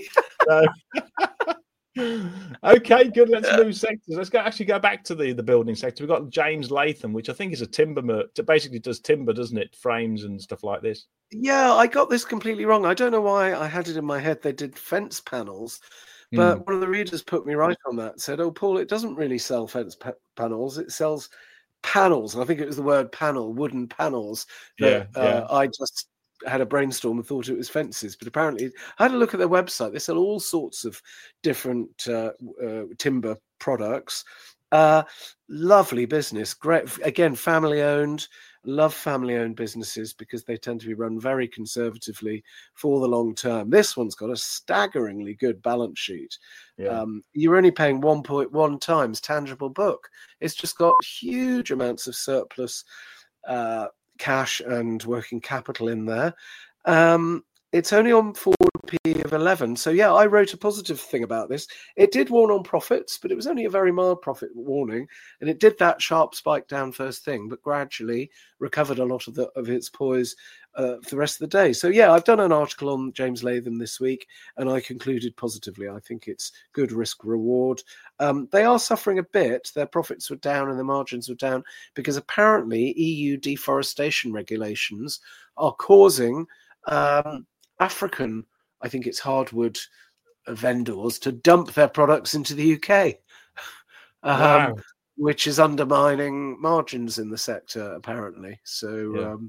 Okay, good. Let's move sectors. Let's go actually go back to the, the building sector. We've got James Latham, which I think is a timber, mer- basically does timber, doesn't it? Frames and stuff like this. Yeah, I got this completely wrong. I don't know why I had it in my head they did fence panels, but mm. one of the readers put me right on that. Said, "Oh, Paul, it doesn't really sell fence pa- panels. It sells panels." And I think it was the word panel, wooden panels. That, yeah, yeah. Uh, I just had a brainstorm and thought it was fences, but apparently I had a look at their website. They sell all sorts of different uh, uh, timber products. Uh, lovely business. Great. Again, family owned. Love family owned businesses because they tend to be run very conservatively for the long term. This one's got a staggeringly good balance sheet. Yeah. Um, you're only paying one point one times tangible book. It's just got huge amounts of surplus uh, cash and working capital in there. Um, it's only on forward P of eleven. So yeah, I wrote a positive thing about this. It did warn on profits, but it was only a very mild profit warning. And it did that sharp spike down first thing, but gradually recovered a lot of the of its poise uh, for the rest of the day. So yeah, I've done an article on James Latham this week, and I concluded positively. I think it's good risk reward. Um, they are suffering a bit. Their profits were down and their margins were down because apparently E U deforestation regulations are causing um, African, I think it's hardwood vendors, to dump their products into the U K, um, wow. which is undermining margins in the sector, apparently. So, yeah. um,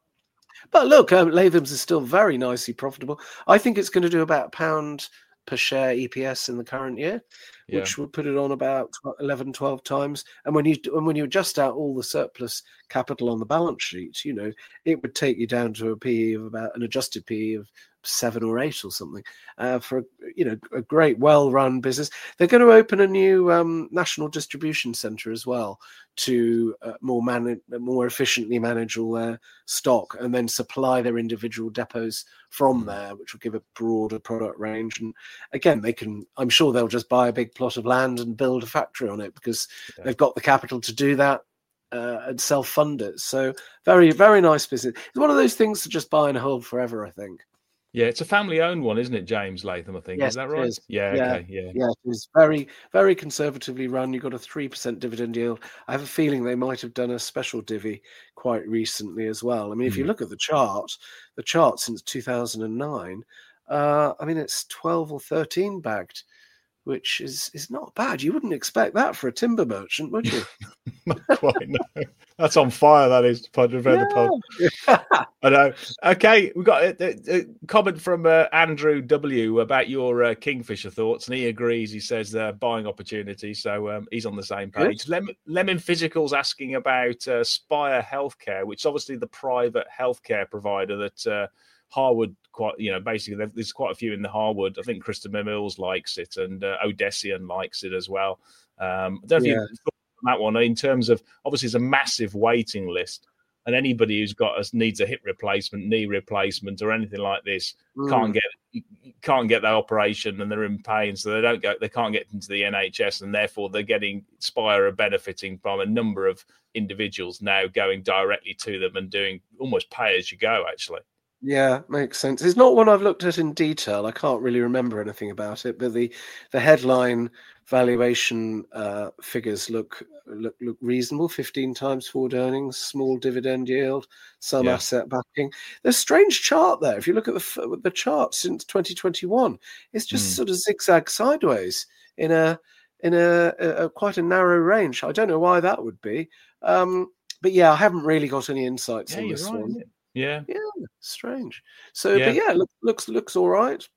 but look, um, Latham's is still very nicely profitable. I think it's going to do about a pound per share E P S in the current year, yeah. which would put it on about eleven, twelve times. And when you and when you adjust out all the surplus capital on the balance sheet, you know, it would take you down to a P E of about an adjusted P E of seven or eight or something uh, for, you know, a great, well-run business. They're going to open a new um, national distribution centre as well to uh, more man- more efficiently manage all their stock and then supply their individual depots from there, which will give a broader product range. And again, they can, I'm sure they'll just buy a big plot of land and build a factory on it because yeah. they've got the capital to do that. Uh, and self-fund it. So very, very nice business. It's one of those things to just buy and hold forever, I think. Yeah, it's a family-owned one, isn't it, James Latham, I think? Yes, is that right? Is. Yeah, yeah, okay, yeah. Yeah, it is very, very conservatively run. You've got a three percent dividend yield. I have a feeling they might have done a special divvy quite recently as well. I mean, if mm. you look at the chart, the chart since two thousand nine, uh, I mean, it's twelve or thirteen bagged, which is, is not bad. You wouldn't expect that for a timber merchant, would you? Not quite, no. That's on fire, that is. Yeah. The pub. I know. Okay, we've got a, a, a comment from uh, Andrew W. about your uh, Kingfisher thoughts, and he agrees. He says uh, buying opportunity, so um, he's on the same page. Lem- Lemon Physical's asking about uh, Spire Healthcare, which is obviously the private healthcare provider that uh, Harwood, quite, you know, basically there's quite a few in the Harwood. I think Christopher Mills likes it, and uh, Odessian likes it as well. Um, I don't know yeah. if you thought on that one in terms of, obviously it's a massive waiting list, and anybody who's got us needs a hip replacement, knee replacement, or anything like this mm. can't get can't get that operation, and they're in pain, so they don't go, they can't get into the N H S, and therefore they're getting Spire are benefiting from a number of individuals now going directly to them and doing almost pay as you go, actually. Yeah, makes sense. It's not one I've looked at in detail. I can't really remember anything about it, but the, the headline valuation uh, figures look, look look reasonable. fifteen times forward earnings, small dividend yield, some yeah. asset backing. There's a strange chart there. If you look at the the chart since twenty twenty-one, it's just mm. sort of zigzag sideways in a in a, a, a quite a narrow range. I don't know why that would be, um, but yeah, I haven't really got any insights yeah, on this right, one. Yeah, yeah, strange. So, yeah. but yeah, look, looks looks all right.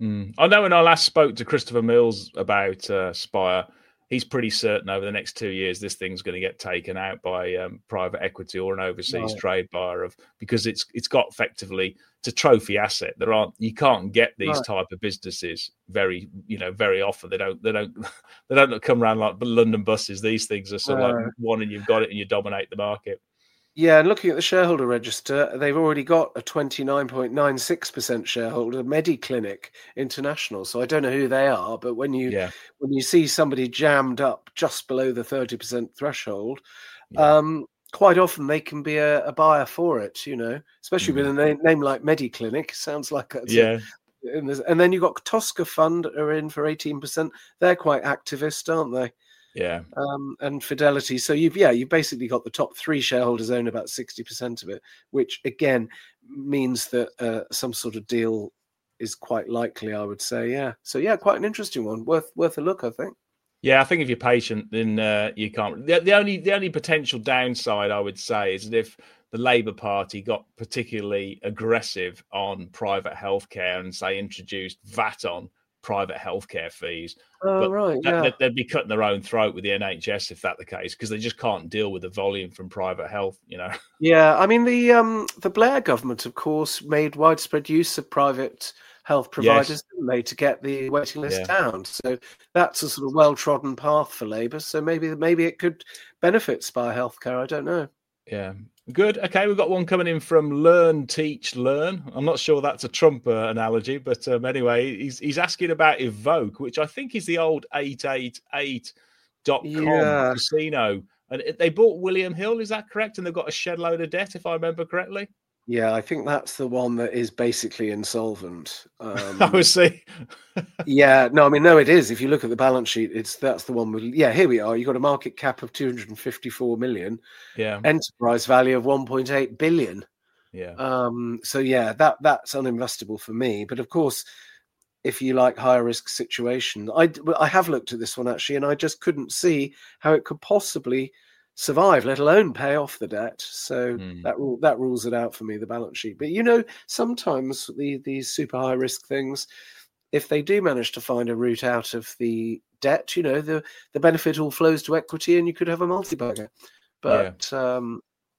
Mm. I know when I last spoke to Christopher Mills about uh, Spire, he's pretty certain over the next two years this thing's going to get taken out by um, private equity or an overseas Right. trade buyer of because it's it's got effectively it's a trophy asset. There aren't you can't get these Right. type of businesses very you know very often. They don't they don't they don't come around like London buses. These things are sort of No. like one and you've got it and you dominate the market. Yeah, and looking at the shareholder register, they've already got a twenty-nine point nine six percent shareholder, MediClinic International. So I don't know who they are, but when you Yeah. when you see somebody jammed up just below the thirty percent threshold, Yeah. um, quite often they can be a, a buyer for it, you know, especially with a name, name like MediClinic. Sounds like that's a- Yeah. and, there's- and then you've got Tosca Fund are in for eighteen percent. They're quite activist, aren't they? Yeah. Um, and Fidelity. So you've yeah, you've basically got the top three shareholders own about sixty percent of it, which again means that uh, some sort of deal is quite likely, I would say. Yeah. So yeah, quite an interesting one. Worth worth a look, I think. Yeah, I think if you're patient, then uh, you can't. The, the only the only potential downside I would say is that if the Labour Party got particularly aggressive on private healthcare and say introduced V A T on private healthcare fees, Oh but right, that, yeah. they'd be cutting their own throat with the N H S if that's the case because they just can't deal with the volume from private health. You know. Yeah, I mean the um the Blair government, of course, made widespread use of private health providers, Yes. didn't they, to get the waiting list Yeah. down. So that's a sort of well-trodden path for Labour. So maybe maybe it could benefit Spire Healthcare. I don't know. Yeah. Good. Okay, we've got one coming in from Learn, Teach, Learn. I'm not sure that's a Trump uh, analogy, but um, anyway, he's he's asking about Evoke, which I think is the old eight eight eight dot com Yeah. casino. And it- they bought William Hill, is that correct? And they've got a shed load of debt, if I remember correctly. Yeah, I think that's the one that is basically insolvent. Um, I was saying. yeah, no, I mean, no, it is. If you look at the balance sheet, it's that's the one with. Yeah, here we are. You've got a market cap of two hundred fifty-four million, Yeah. enterprise value of one point eight billion. Yeah. Um, so yeah, that that's uninvestable for me. But of course, if you like higher risk situation, I I have looked at this one actually, and I just couldn't see how it could possibly survive, let alone pay off the debt. So Mm. that rule that rules it out for me, the balance sheet. But you know, sometimes the these super high risk things, if they do manage to find a route out of the debt, you know, the the benefit all flows to equity, and you could have a multi-bagger. But um,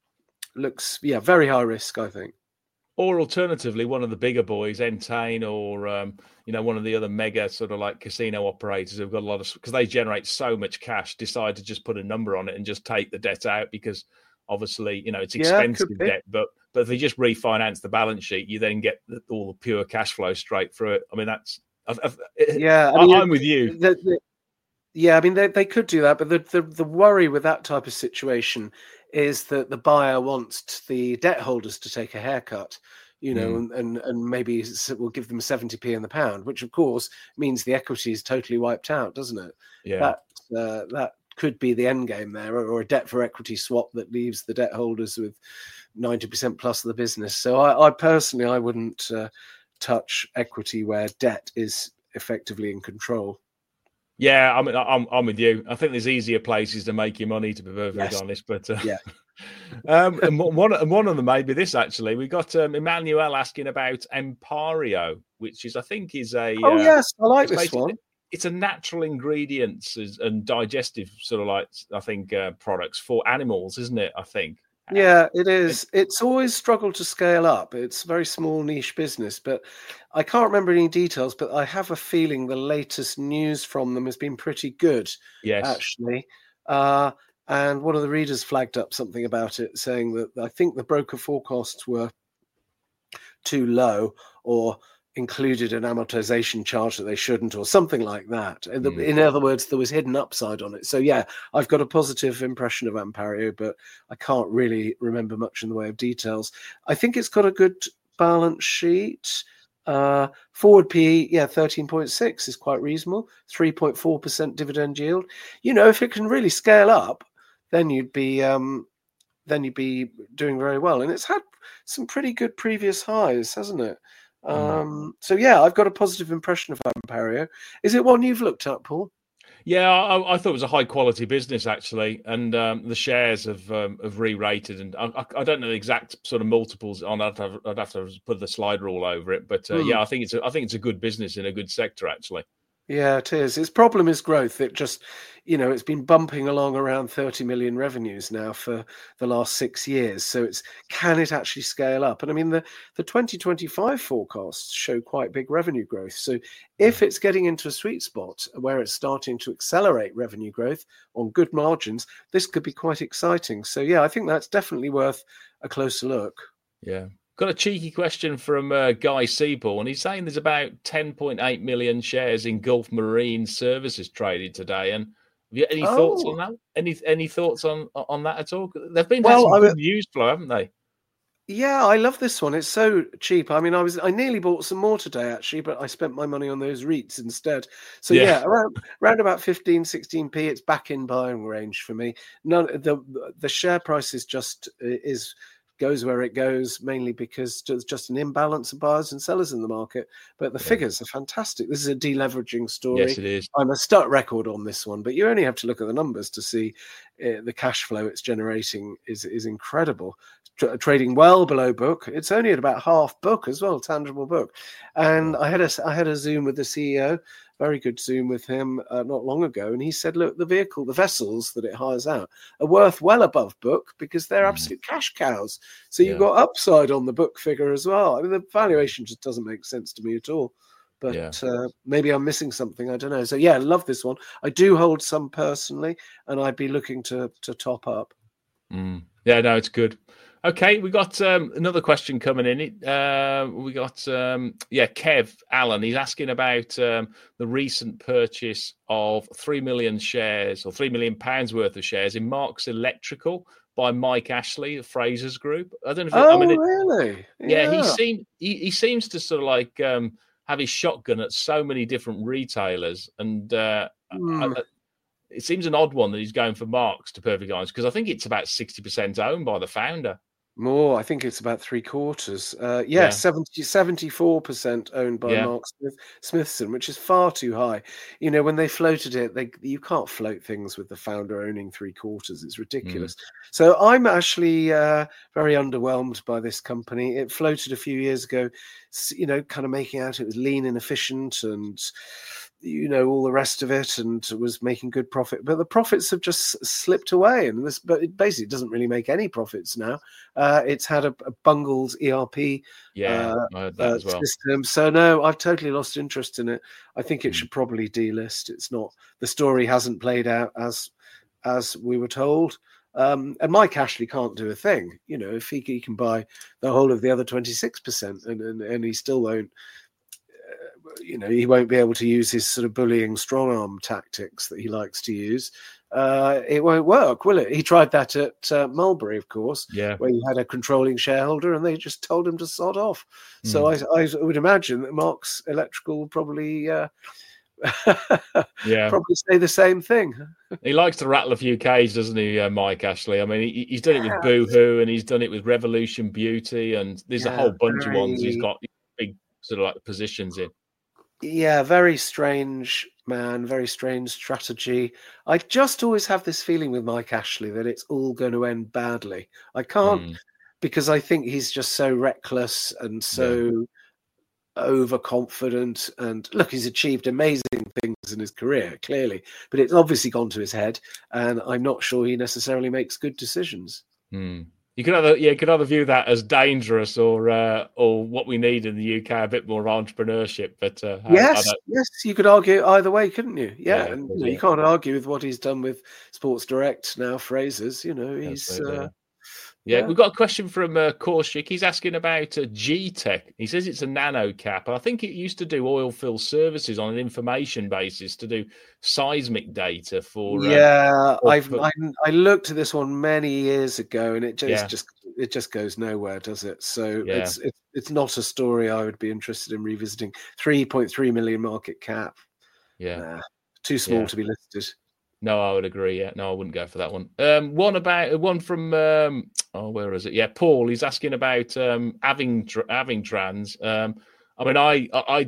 looks yeah, very high risk, I think. Or alternatively, one of the bigger boys, Entain, or um, you know, one of the other mega sort of like casino operators who've got a lot of because they generate so much cash, decide to just put a number on it and just take the debt out because obviously, you know, it's Yeah, expensive could be. debt. But but if they just refinance the balance sheet, you then get the, all the pure cash flow straight through it. I mean, that's I've, I've, Yeah, I I mean, I'm with you. The, the, yeah, I mean they, they could do that, but the, the the worry with that type of situation is that the buyer wants the debt holders to take a haircut, you know, Mm. and, and and maybe s- will give them seventy p in the pound, which of course means the equity is totally wiped out, doesn't it? Yeah. That uh, that could be the end game there, or, or a debt for equity swap that leaves the debt holders with ninety percent plus of the business. So I, I personally, I wouldn't uh, touch equity where debt is effectively in control. Yeah, I mean, I'm I'm with you. I think there's easier places to make your money, to be perfectly Yes. honest. But uh, Yeah. um, and one one and one of them may be this actually. We got um, Emmanuel asking about Empario, which is I think is a Oh uh, yes, I like it's this basically- one. It's a natural ingredients as- and digestive sort of like I think uh, products for animals, isn't it? I think. Yeah, it is. It's always struggled to scale up. It's a very small niche business, but I can't remember any details, but I have a feeling the latest news from them has been pretty good, Yes. actually. Uh, and one of the readers flagged up something about it, saying that I think the broker forecasts were too low or included an amortization charge that they shouldn't or something like that. In, the, Mm. in other words, there was hidden upside on it. So yeah, I've got a positive impression of Ampario, but I can't really remember much in the way of details. I think it's got a good balance sheet. Uh, forward P E, yeah, thirteen point six is quite reasonable. three point four percent dividend yield. You know, if it can really scale up, then you'd be um, then you'd be doing very well. And it's had some pretty good previous highs, hasn't it? Um, so yeah, I've got a positive impression of Ampario. Is it one you've looked at, Paul? Yeah, I, I thought it was a high quality business actually, and um, the shares have um, have re-rated, and I, I don't know the exact sort of multiples on. I'd have, I'd have to put the slider all over it, but uh, Hmm. yeah, I think it's a, I think it's a good business in a good sector actually. Yeah, it is. Its problem is growth. It just, you know, it's been bumping along around thirty million revenues now for the last six years. So it's, can it actually scale up? And I mean, the, the twenty twenty-five forecasts show quite big revenue growth. So if it's getting into a sweet spot where it's starting to accelerate revenue growth on good margins, this could be quite exciting. So yeah, I think that's definitely worth a closer look. Yeah. Got a cheeky question from uh, Guy Seaborn. He's saying there's about ten point eight million shares in Gulf Marine Services traded today. And have you any oh. thoughts on that? Any any thoughts on on that at all? They've been well, some good news flow, haven't they? Yeah, I love this one. It's so cheap. I mean, I was I nearly bought some more today actually, but I spent my money on those REITs instead. So yeah, yeah around around about fifteen, sixteen p, it's back in buying range for me. None the the share price is just is. goes where it goes, mainly because there's just an imbalance of buyers and sellers in the market. But the yeah. figures are fantastic. This is a deleveraging story. Yes, it is. I'm a start record on this one, but you only have to look at the numbers to see uh, the cash flow it's generating is is incredible. Tra- trading well below book. It's only at about half book as well, tangible book. And I had a I had a Zoom with the C E O. Very good Zoom with him uh, not long ago. And he said, look, the vehicle, the vessels that it hires out are worth well above book because they're mm. absolute cash cows. So you've yeah. got upside on the book figure as well. I mean, the valuation just doesn't make sense to me at all. But yeah. uh, maybe I'm missing something. I don't know. So, yeah, I love this one. I do hold some personally, and I'd be looking to to top up. Mm. Yeah, no, it's good. Okay, we got um, another question coming in. Uh, we got, um, yeah, Kev Allen. He's asking about um, the recent purchase of three million shares or three million pounds worth of shares in Marks Electrical by Mike Ashley, the Fraser's Group. I don't know if oh, I mean, it, really? Yeah, yeah he, seem, he, he seems to sort of like um, have his shotgun at so many different retailers. And uh, mm. I, I, it seems an odd one that he's going for Marks, to perfectly honest, because I think it's about sixty percent owned by the founder. More, I think it's about three quarters. Uh, yeah, yeah. seventy, seventy-four percent owned by yeah. Mark Smith, Smithson, which is far too high. You know, when they floated it, they you can't float things with the founder owning three quarters. It's ridiculous. Mm. So I'm actually uh, very underwhelmed by this company. It floated a few years ago, you know, kind of making out it was lean and efficient and, you know, all the rest of it, and was making good profit, but the profits have just slipped away. And this, but it basically doesn't really make any profits now. Uh, it's had a, a bungled E R P yeah, uh, I heard that uh, as well. system. So no, I've totally lost interest in it. I think it mm. should probably delist. It's not, the story hasn't played out as as we were told. Um, and Mike Ashley can't do a thing. You know, if he, he can buy the whole of the other twenty-six percent, and, and and he still won't. You know, he won't be able to use his sort of bullying strong arm tactics that he likes to use. Uh, it won't work, will it? He tried that at uh, Mulberry, of course, yeah. where he had a controlling shareholder and they just told him to sod off. Mm. So I, I would imagine that Marks Electrical will probably, uh, yeah. probably say the same thing. He likes to rattle a few K's, doesn't he, uh, Mike Ashley? I mean, he, he's done it with Boohoo and he's done it with Revolution Beauty, and there's yeah, a whole bunch very... of ones he's got big sort of like positions in. Yeah, very strange man, very strange strategy. I just always have this feeling with Mike Ashley that it's all going to end badly. I can't, mm. because I think he's just so reckless and so yeah. overconfident. And look, he's achieved amazing things in his career, clearly, but it's obviously gone to his head. And I'm not sure he necessarily makes good decisions. Mm. You could either, yeah, you could either view that as dangerous or, uh, or what we need in the U K, a bit more entrepreneurship. But uh, yes, I, I yes, you could argue either way, couldn't you? Yeah, yeah and you, know, you can't argue with what he's done with Sports Direct now. Fraser's, you know, he's. Uh, yeah. yeah, we've got a question from uh, Korshik. He's asking about uh, G-Tech. He says it's a nano cap. I think it used to do oil field services on an information basis to do seismic data for. Yeah, um, I've for... I, I looked at this one many years ago, and it just yeah. just it just goes nowhere, does it? So yeah. it's it's it's not a story I would be interested in revisiting. three point three million market cap. Yeah, nah, too small yeah. to be listed. No, I would agree. Yeah, no, I wouldn't go for that one. Um, one about one from um, oh, where is it? Yeah, Paul. He's asking about um, Aving Avingtrans. Um, I mean, I, I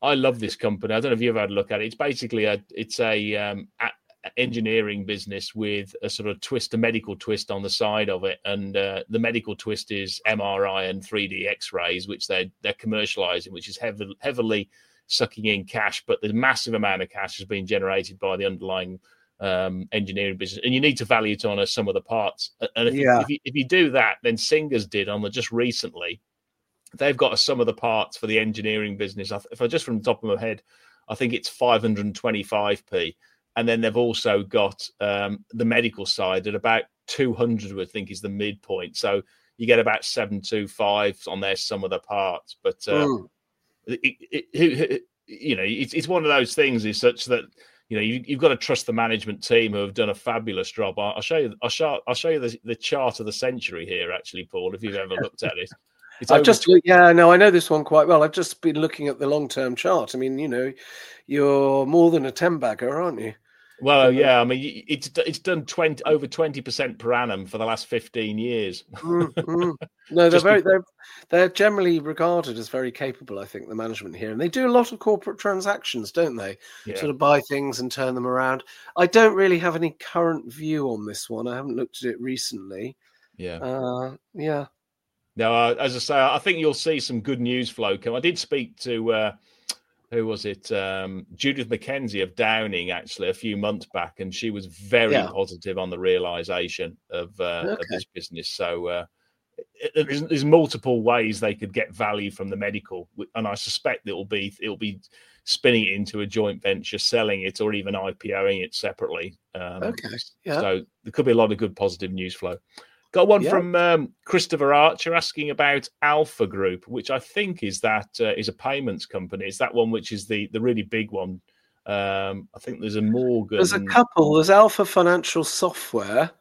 I love this company. I don't know if you've had a look at it. It's basically a it's a um, a- engineering business with a sort of twist, a medical twist on the side of it, and uh, the medical twist is M R I and three D X-rays, which they're they're commercializing, which is heavily heavily sucking in cash. But the massive amount of cash has been generated by the underlying um, engineering business, and you need to value it on a sum of the parts. And if, Yeah. you, if you if you do that, then Singer's did on the just recently. They've got a sum of the parts for the engineering business. If I just from the top of my head, I think it's five hundred twenty-five p. And then they've also got um, the medical side at about two hundred, I think, is the midpoint. So you get about seven twenty-five on their sum of the parts. But, uh, Mm. it, it, it, you know, it's, it's one of those things is such that, you know, you, you've got to trust the management team who have done a fabulous job. I'll show you, I'll show, I'll show you the, the chart of the century here, actually, Paul, if you've ever looked at it. It's I've over just, yeah, no, I know this one quite well. I've just been looking at the long-term chart. I mean, you know, you're more than a ten bagger, aren't you? Well, yeah, I mean, it's it's done twenty over twenty percent per annum for the last fifteen years. mm, mm. No, they're Just very, be- they're they're generally regarded as very capable. I think the management here, and they do a lot of corporate transactions, don't they? Yeah. Sort of buy things and turn them around. I don't really have any current view on this one. I haven't looked at it recently. Yeah. Uh, yeah. No, uh, as I say, I think you'll see some good news flow come. I did speak to uh, who was it? Um, Judith McKenzie of Downing, actually, a few months back, and she was very Yeah. positive on the realisation of, uh, of Okay. this business. So uh, it, it- there's, there's multiple ways they could get value from the medical, and I suspect it'll be it'll be spinning it into a joint venture, selling it, or even IPOing it separately. Um, Okay. Yeah. So there could be a lot of good positive news flow. Got one Yeah. from um, Christopher Archer asking about Alpha Group, which I think is that uh, is a payments company. Is that one which is the the really big one? Um, I think there's a Morgan. There's a couple. There's Alpha Financial Software,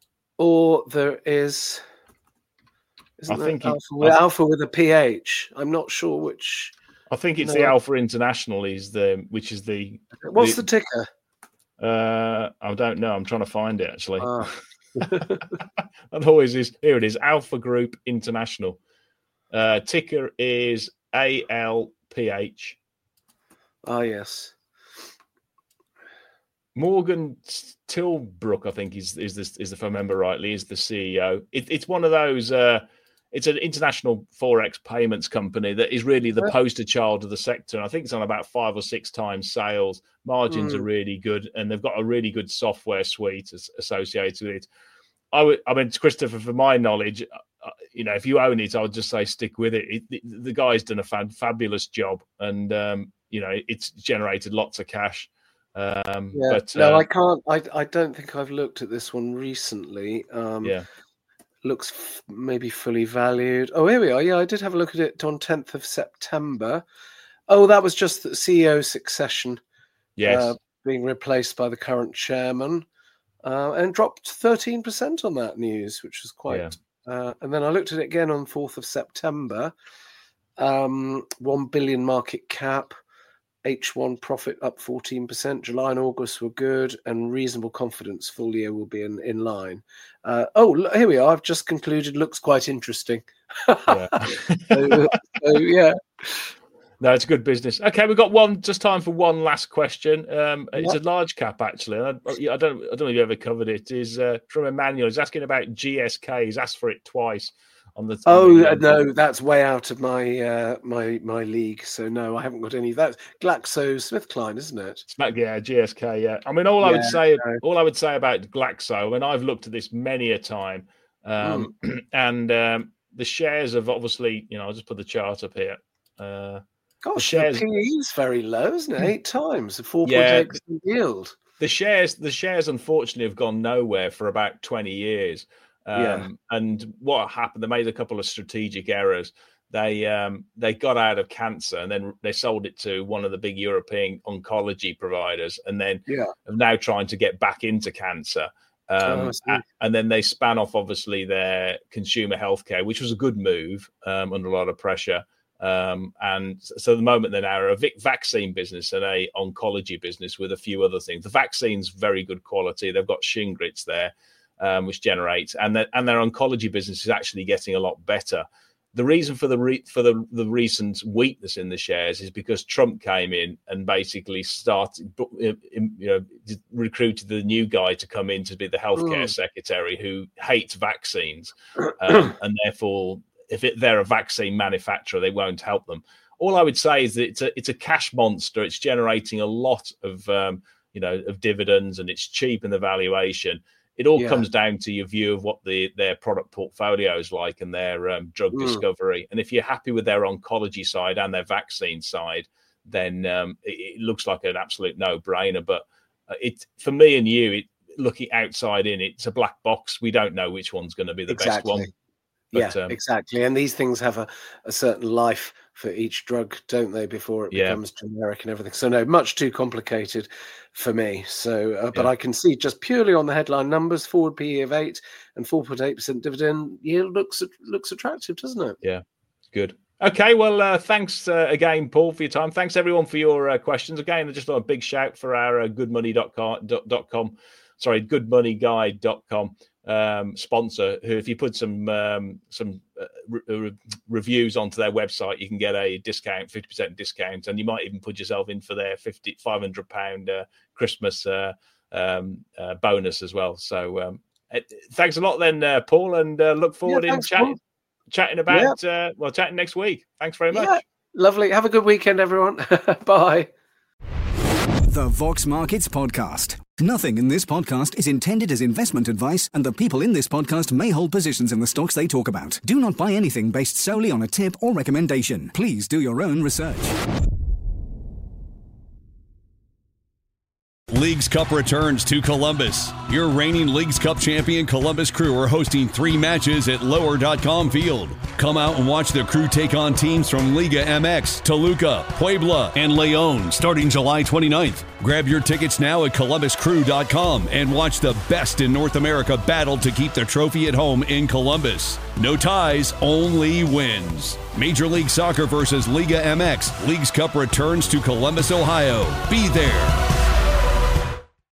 or there is. Isn't I there think it- Alpha, with, I- Alpha with a P H? I'm not sure which. I think it's No. the Alpha International is the which is the. What's The- the, ticker? Uh, I don't know. I'm trying to find it actually. Ah. That always is. Here it is. Alpha Group International. Uh, ticker is A L P H. Ah, yes. Morgan Tilbrook, I think, is is this is if I remember rightly, is the C E O. It, it's one of those. Uh, it's an international forex payments company that is really the Yeah. poster child of the sector. And I think it's on about five or six times sales. Margins Mm. are really good, and they've got a really good software suite as, associated with it. I would, I mean, Christopher, from my knowledge, uh, you know, if you own it, I would just say stick with it. it the, the guy's done a fan, fabulous job, and um, you know, it's generated lots of cash. Um, Yeah. but no, uh, I can't. I I don't think I've looked at this one recently. Um, yeah. Looks f- maybe fully valued. Oh, here we are. Yeah, I did have a look at it on tenth of September. Oh, that was just the C E O succession. Yes. uh, being replaced by the current chairman, uh, and dropped thirteen percent on that news, which was quite. Yeah. Uh, and then I looked at it again on fourth of September. Um, one billion market cap, H one profit up fourteen percent. July and August were good, and reasonable confidence full year will be in, in line. Uh, oh, look, here we are. I've just concluded. Looks quite interesting. Yeah. so, so, yeah. No, it's a good business. Okay, we've got one. Just time for one last question. Um, it's Yep. a large cap, actually. And I, I don't, I don't know if you ever covered it. Is uh, from Emmanuel. He's asking about G S K. He's asked for it twice on the. Oh on the, uh, no, that's way out of my uh, my my league. So no, I haven't got any. That's GlaxoSmithKline, isn't it? Smack, yeah, G S K. Yeah, I mean, all I would Yeah, say, no. all I would say about Glaxo. I mean, I've looked at this many a time, um, and um, the shares have obviously, you know, I'll just put the chart up here. Uh, Gosh, shares- the P E is very low, isn't it? Eight times, a four point Yeah. eight percent yield. the shares the shares unfortunately have gone nowhere for about twenty years. Um, Yeah. And what happened, they made a couple of strategic errors. They um, they got out of cancer, and then they sold it to one of the big European oncology providers, and then Yeah. are now trying to get back into cancer. Um, Oh, I see. a- and then they span off, obviously, their consumer healthcare, which was a good move um, under a lot of pressure. Um, and so at the moment they're now a vic- vaccine business and a oncology business with a few other things. The vaccine's very good quality. They've got Shingrix there, um, which generates, and, the, and their oncology business is actually getting a lot better. The reason for the re- for the, the recent weakness in the shares is because Trump came in and basically started, you know, recruited the new guy to come in to be the healthcare mm. secretary who hates vaccines, um, and therefore, if it, they're a vaccine manufacturer, they won't help them. All I would say is that it's a it's a cash monster. It's generating a lot of um, you know of dividends, and it's cheap in the valuation. It all yeah. comes down to your view of what the their product portfolio is like and their um, drug mm. discovery. And if you're happy with their oncology side and their vaccine side, then um, it, it looks like an absolute no-brainer. But uh, it for me and you, it, looking outside in, it's a black box. We don't know which one's going to be the exactly. best one. But, yeah, um, exactly. And these things have a, a certain life for each drug, don't they, before it yeah. becomes generic and everything. So no, much too complicated for me. So, uh, but yeah. I can see just purely on the headline numbers, forward P E of eight and four point eight percent dividend yield looks looks attractive, doesn't it? Yeah, good. Okay, well, uh, thanks uh, again, Paul, for your time. Thanks, everyone, for your uh, questions. Again, I just want a big shout for our uh, good money dot com, sorry, good money guide dot com. Um, sponsor who, if you put some um, some uh, re- reviews onto their website, you can get a discount, fifty percent discount, and you might even put yourself in for their fifty, five hundred pound uh, Christmas uh, um, uh, bonus as well. So um, uh, thanks a lot then, uh, Paul, and uh, look forward yeah, thanks, in chatting, chatting about, yeah. uh, well, chatting next week. Thanks very much. Yeah. Lovely. Have a good weekend, everyone. Bye. The Vox Markets Podcast. Nothing in this podcast is intended as investment advice, and the people in this podcast may hold positions in the stocks they talk about. Do not buy anything based solely on a tip or recommendation. Please do your own research. Leagues Cup returns to Columbus. Your reigning Leagues Cup champion Columbus Crew are hosting three matches at lower dot com field. Come out and watch the Crew take on teams from Liga M X, Toluca, Puebla, and Leon starting July twenty-ninth. Grab your tickets now at columbus crew dot com and watch the best in North America battle to keep the trophy at home in Columbus. No ties, only wins. Major League Soccer versus Liga M X. Leagues Cup returns to Columbus, Ohio. Be there.